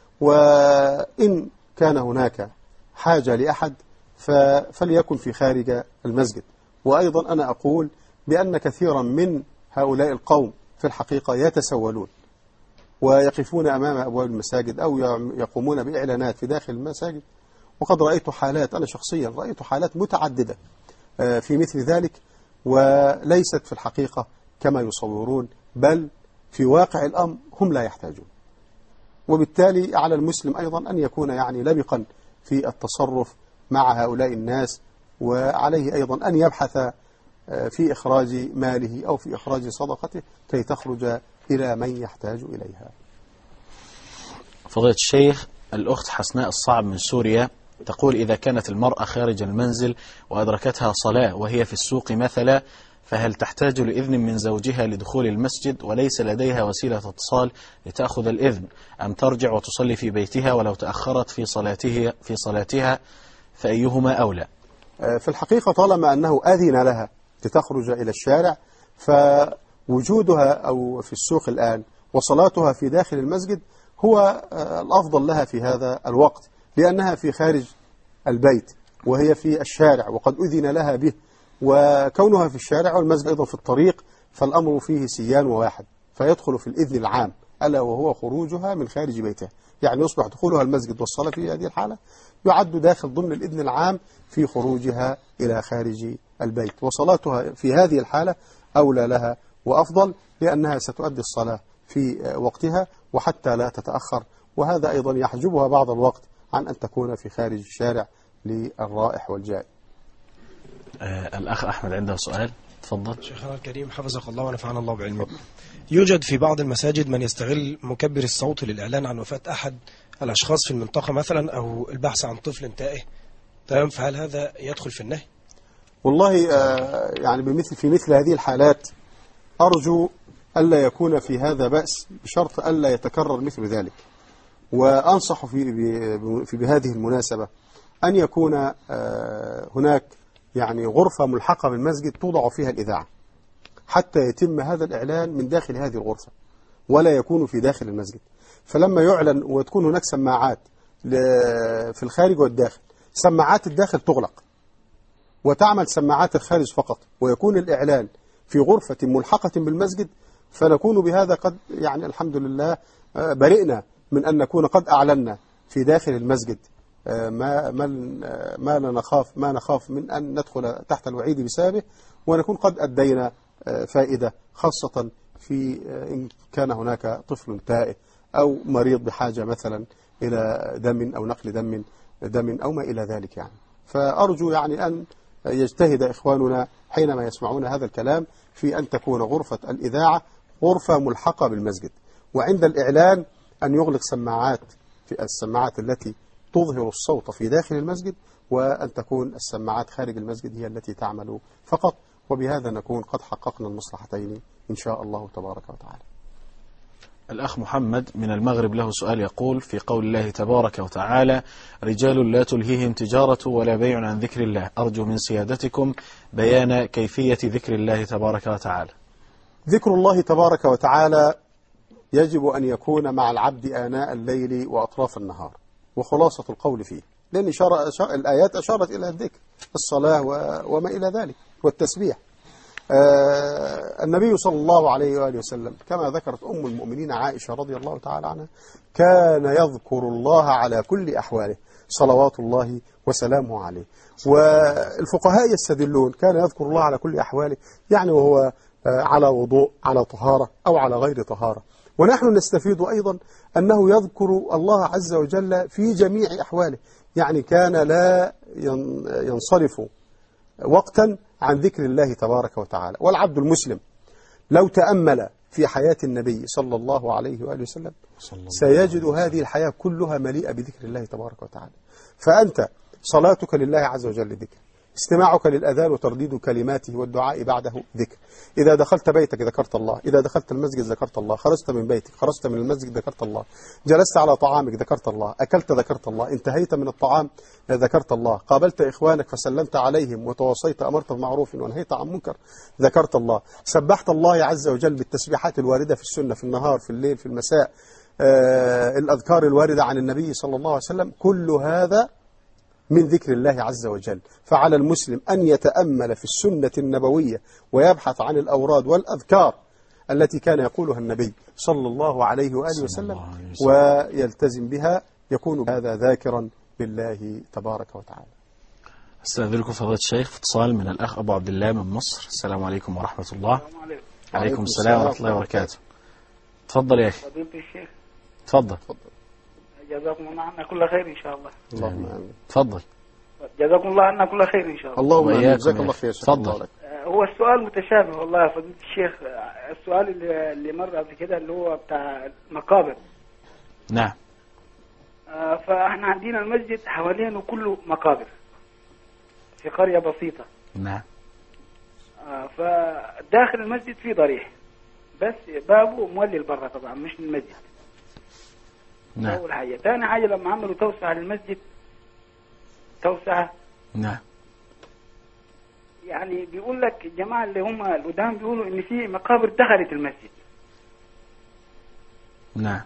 B: وإن كان هناك حاجة لأحد فليكن في خارج المسجد. وأيضا أنا أقول بأن كثيرا من هؤلاء القوم في الحقيقة يتسولون ويقفون أمام أبواب المساجد أو يقومون بإعلانات في داخل المساجد، وقد رأيت حالات، أنا شخصيا رأيت حالات متعددة في مثل ذلك، وليست في الحقيقة كما يصورون، بل في واقع الأمر هم لا يحتاجون. وبالتالي على المسلم أيضا أن يكون يعني لبقا في التصرف مع هؤلاء الناس، وعليه أيضا أن يبحث في إخراج ماله أو في إخراج صدقته كي تخرج إلى من يحتاج إليها.
A: فضيلة الشيخ، الأخت حسناء الصعب من سوريا تقول: إذا كانت المرأة خارج المنزل وأدركتها صلاة وهي في السوق مثلا، فهل تحتاج لإذن من زوجها لدخول المسجد وليس لديها وسيلة اتصال لتأخذ الإذن، أم ترجع وتصلي في بيتها ولو تأخرت في صلاتها في صلاتها فأيهما أولى؟
B: في الحقيقة طالما أنه أذن لها لتخرج إلى الشارع، فوجودها أو في السوق الآن وصلاتها في داخل المسجد هو الأفضل لها في هذا الوقت، لأنها في خارج البيت وهي في الشارع وقد أذن لها به، وكونها في الشارع والمسجد أيضا في الطريق فالأمر فيه سيان وواحد، فيدخل في الإذن العام ألا وهو خروجها من خارج بيتها، يعني يصبح دخولها المسجد والصلاة في هذه الحالة يعد داخل ضمن الإذن العام في خروجها إلى خارج البيت، وصلاتها في هذه الحالة أولى لها وأفضل، لأنها ستؤدي الصلاة في وقتها وحتى لا تتأخر، وهذا أيضا يحجبها بعض الوقت عن أن تكون في خارج الشارع للرائح والجائي.
A: آه الأخ أحمد عنده سؤال، تفضل.
I: شيخنا الكريم حفظك الله ونفعنا الله بعلمك. يوجد في بعض المساجد من يستغل مكبر الصوت للإعلان عن وفاة أحد الأشخاص في المنطقة مثلا، أو البحث عن طفل تائه، تمام؟ فهل هذا يدخل في النهي؟
B: والله آه يعني بمثل في مثل هذه الحالات أرجو ألا يكون في هذا بأس بشرط ألا يتكرر مثل ذلك. وأنصح في في بهذه المناسبة أن يكون هناك يعني غرفة ملحقة بالمسجد توضع فيها الإذاعة حتى يتم هذا الإعلان من داخل هذه الغرفة ولا يكون في داخل المسجد. فلما يعلن وتكون هناك سماعات في الخارج والداخل، سماعات الداخل تغلق وتعمل سماعات الخارج فقط، ويكون الإعلان في غرفة ملحقة بالمسجد، فنكون بهذا قد يعني الحمد لله برئنا من أن نكون قد أعلنا في داخل المسجد ما ما ما نخاف ما نخاف من أن ندخل تحت الوعيد بسببه، ونكون قد أدينا فائدة، خاصة في إن كان هناك طفل تائه أو مريض بحاجة مثلا إلى دم أو نقل دم دم أو ما إلى ذلك يعني. فأرجو يعني أن يجتهد إخواننا حينما يسمعون هذا الكلام في أن تكون غرفة الإذاعة غرفة ملحقة بالمسجد، وعند الإعلان أن يغلق سماعات في السماعات التي تظهر الصوت في داخل المسجد، وأن تكون السماعات خارج المسجد هي التي تعمل فقط، وبهذا نكون قد حققنا المصلحتين إن شاء الله تبارك وتعالى.
A: الأخ محمد من المغرب له سؤال يقول: في قول الله تبارك وتعالى: رجال لا تلهيهم تجارة ولا بيع عن ذكر الله، أرجو من سيادتكم بيان كيفية ذكر الله تبارك وتعالى.
B: ذكر الله تبارك وتعالى يجب أن يكون مع العبد آناء الليل وأطراف النهار، وخلاصة القول فيه، لأن شار... شار... الآيات أشارت إلى الذكر، الصلاة و... وما إلى ذلك، والتسبيح. آه النبي صلى الله عليه وآله وسلم كما ذكرت أم المؤمنين عائشة رضي الله تعالى عنها كان يذكر الله على كل أحواله صلوات الله وسلامه عليه. والفقهاء يستدلون كان يذكر الله على كل أحواله، يعني وهو آه على وضوء، على طهارة أو على غير طهارة. ونحن نستفيد أيضا أنه يذكر الله عز وجل في جميع أحواله، يعني كان لا ينصرف وقتا عن ذكر الله تبارك وتعالى. والعبد المسلم لو تأمل في حياة النبي صلى الله عليه وآله وسلم سيجد هذه الحياة كلها مليئة بذكر الله تبارك وتعالى. فأنت صلاتك لله عز وجل ذكر، استماعك للأذان وترديد كلماته والدعاء بعده ذكر، إذا دخلت بيتك ذكرت الله، إذا دخلت المسجد ذكرت الله، خرجت من بيتك خرجت من المسجد ذكرت الله، جلست على طعامك ذكرت الله، أكلت ذكرت الله، انتهيت من الطعام ذكرت الله، قابلت إخوانك فسلمت عليهم وتواصيت أمرت بمعروف ونهيت عن منكر ذكرت الله، سبحت الله عز وجل بالتسبيحات الواردة في السنة في النهار في الليل في المساء، آه الأذكار الواردة عن النبي صلى الله عليه وسلم، كل هذا من ذكر الله عز وجل. فعلى المسلم أن يتأمل في السنة النبوية ويبحث عن الأوراد والأذكار التي كان يقولها النبي صلى الله عليه وآله وسلم ويلتزم بها، يكون هذا ذاكرا بالله تبارك وتعالى.
A: استأذنكم فضيلة الشيخ، اتصال من الأخ أبو عبد الله من مصر. السلام عليكم ورحمة الله.
J: السلام عليكم.
A: عليكم السلام ورحمة الله وبركاته. تفضل يا أخي.
J: فضيلة الشيخ.
A: تفضل.
J: جزاكم الله عنا كل خير إن شاء الله.
B: اللهم آمين.
A: تفضل.
J: جزاكم الله عنا كل خير إن شاء الله.
B: اللهم آمين. جزاك الله خير.
A: تفضل.
J: هو السؤال متشابه والله يا فضيلة الشيخ. السؤال اللي, اللي مر قبل كده اللي هو بتاع المقابر.
A: نعم.
J: فاحنا عندنا المسجد حوالينه كله مقابر في قرية بسيطة.
A: نعم.
J: فداخل المسجد في ضريح بس بابه مولي لبرا طبعا مش المسجد.
A: نعم.
J: أول حاجة. ثاني حاجة لما عملوا توسعة للمسجد توسعة.
A: نعم.
J: يعني بيقول لك الجماعة اللي هم القدام بيقولوا إن في مقابر دخلت المسجد.
A: نعم.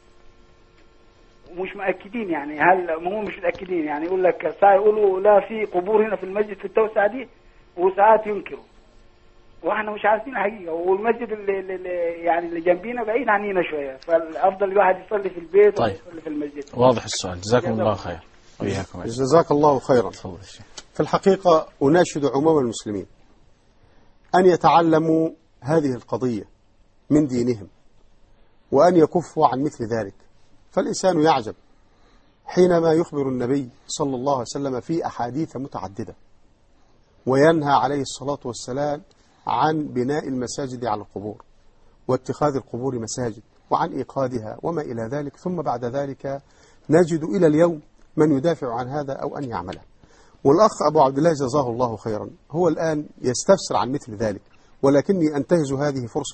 J: ومش مؤكدين يعني هل هم مش متأكدين يعني يقول لك ساعة يقولوا لا في قبور هنا في المسجد في التوسعة دي وساعات ينكروا. واحنا مش عارفين الحقيقة، والمسجد اللي, اللي يعني اللي جنبينا بعيد عنينا شوية، فالأفضل الواحد يصلي في البيت
A: طيب.
J: ويصلي في المسجد.
A: واضح السؤال. جزاكم الله خير. وإياكم.
B: جزاك الله خيرا. في الحقيقة أناشد عموم المسلمين أن يتعلموا هذه القضية من دينهم وأن يكفوا عن مثل ذلك. فالإنسان يعجب حينما يخبر النبي صلى الله عليه وسلم في أحاديث متعددة وينهى عليه الصلاة والسلام عن بناء المساجد على القبور واتخاذ القبور مساجد وعن إيقادها وما إلى ذلك، ثم بعد ذلك نجد إلى اليوم من يدافع عن هذا أو أن يعمله. والأخ أبو عبد الله جزاه الله خيرا هو الآن يستفسر عن مثل ذلك، ولكني أنتهز هذه فرصة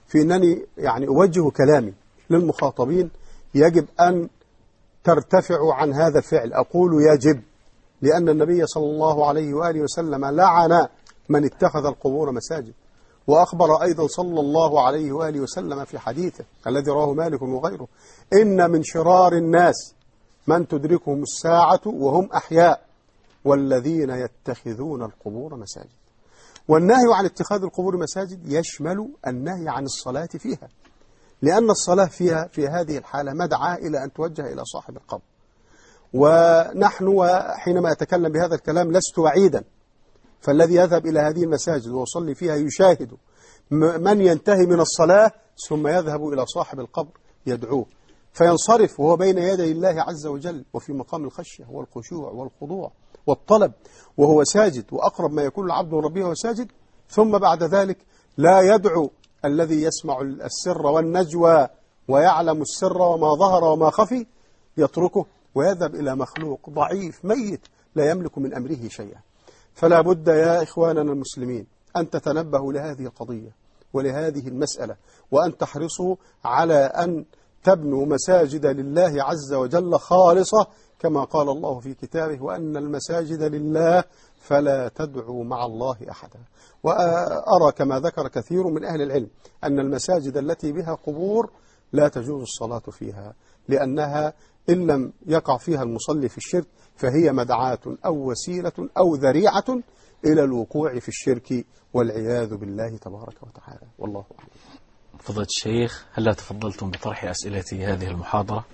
B: في أنني يعني أوجه كلامي للمخاطبين يجب أن ترتفعوا عن هذا الفعل. أقول يجب لأن النبي صلى الله عليه وآله وسلم لعن من اتخذ القبور مساجد، وأخبر أيضا صلى الله عليه وآله وسلم في حديثه الذي رواه مالك وغيره: إن من شرار الناس من تدركهم الساعة وهم أحياء والذين يتخذون القبور مساجد. والنهي عن اتخاذ القبور مساجد يشمل النهي عن الصلاة فيها، لأن الصلاة فيها في هذه الحالة مدعاة إلى أن توجه إلى صاحب القبر. ونحن حينما أتكلم بهذا الكلام لست بعيدا، فالذي يذهب إلى هذه المساجد ويصلي فيها يشاهد من ينتهي من الصلاة ثم يذهب إلى صاحب القبر يدعوه، فينصرف وهو بين يدي الله عز وجل وفي مقام الخشية والخشوع والخضوع والطلب وهو ساجد، وأقرب ما يكون العبد من ربه وهو ساجد. ثم بعد ذلك لا يدعو الذي يسمع السر والنجوى ويعلم السر وما ظهر وما خفي، يتركه ويذهب إلى مخلوق ضعيف ميت لا يملك من أمره شيئا. فلا بد يا إخواننا المسلمين أن تتنبهوا لهذه القضية ولهذه المسألة، وأن تحرصوا على أن تبنوا مساجد لله عز وجل خالصة كما قال الله في كتابه: وأن المساجد لله فلا تدعوا مع الله أحدا. وأرى كما ذكر كثير من أهل العلم أن المساجد التي بها قبور لا تجوز الصلاة فيها، لأنها إن لم يقع فيها المصلي في الشرك فهي مدعاة أو وسيلة أو ذريعة إلى الوقوع في الشرك والعياذ بالله تبارك وتعالى، والله أعلم.
A: فضيلة الشيخ، هل تفضلتم بطرح أسئلة هذه المحاضرة؟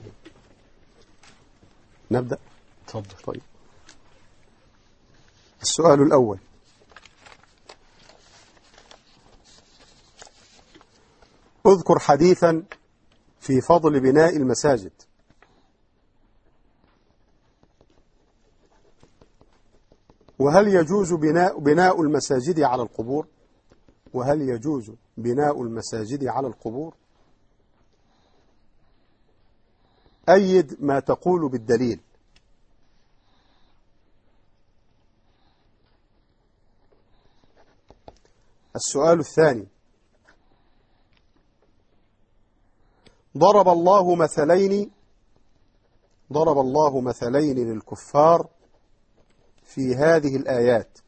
B: نبدأ.
A: تفضل.
B: طيب، السؤال الأول: اذكر حديثا في فضل بناء المساجد. وهل يجوز بناء بناء المساجد على القبور؟ وهل يجوز بناء المساجد على القبور؟ أيد ما تقول بالدليل. السؤال الثاني: ضرب الله مثلين ضرب الله مثلين للكفار في هذه الآيات،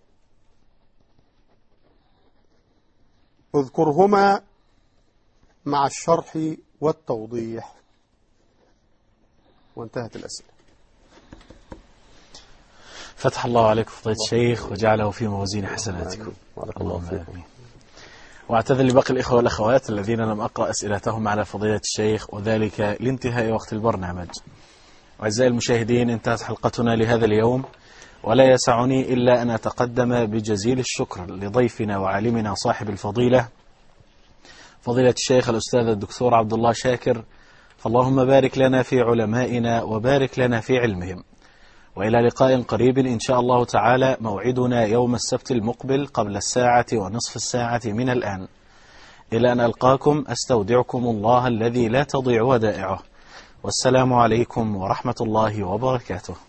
B: اذكرهما مع الشرح والتوضيح. وانتهت الأسئلة.
A: فتح الله عليكم فضيلة الشيخ وجعله في موازين حسناتكم. اللهم آمين. واعتذر لباقي الإخوة والأخوات الذين لم أقرأ أسئلتهم على فضيلة الشيخ، وذلك لانتهاء وقت البرنامج. أعزائي المشاهدين، انتهت حلقتنا لهذا اليوم، ولا يسعني إلا أن أتقدم بجزيل الشكر لضيفنا وعالمنا صاحب الفضيلة فضيلة الشيخ الأستاذ الدكتور عبد الله شاكر، فاللهم بارك لنا في علمائنا وبارك لنا في علمهم. وإلى لقاء قريب إن شاء الله تعالى، موعدنا يوم السبت المقبل قبل الساعة ونصف الساعة من الآن. إلى أن ألقاكم أستودعكم الله الذي لا تضيع ودائعه، والسلام عليكم ورحمة الله وبركاته.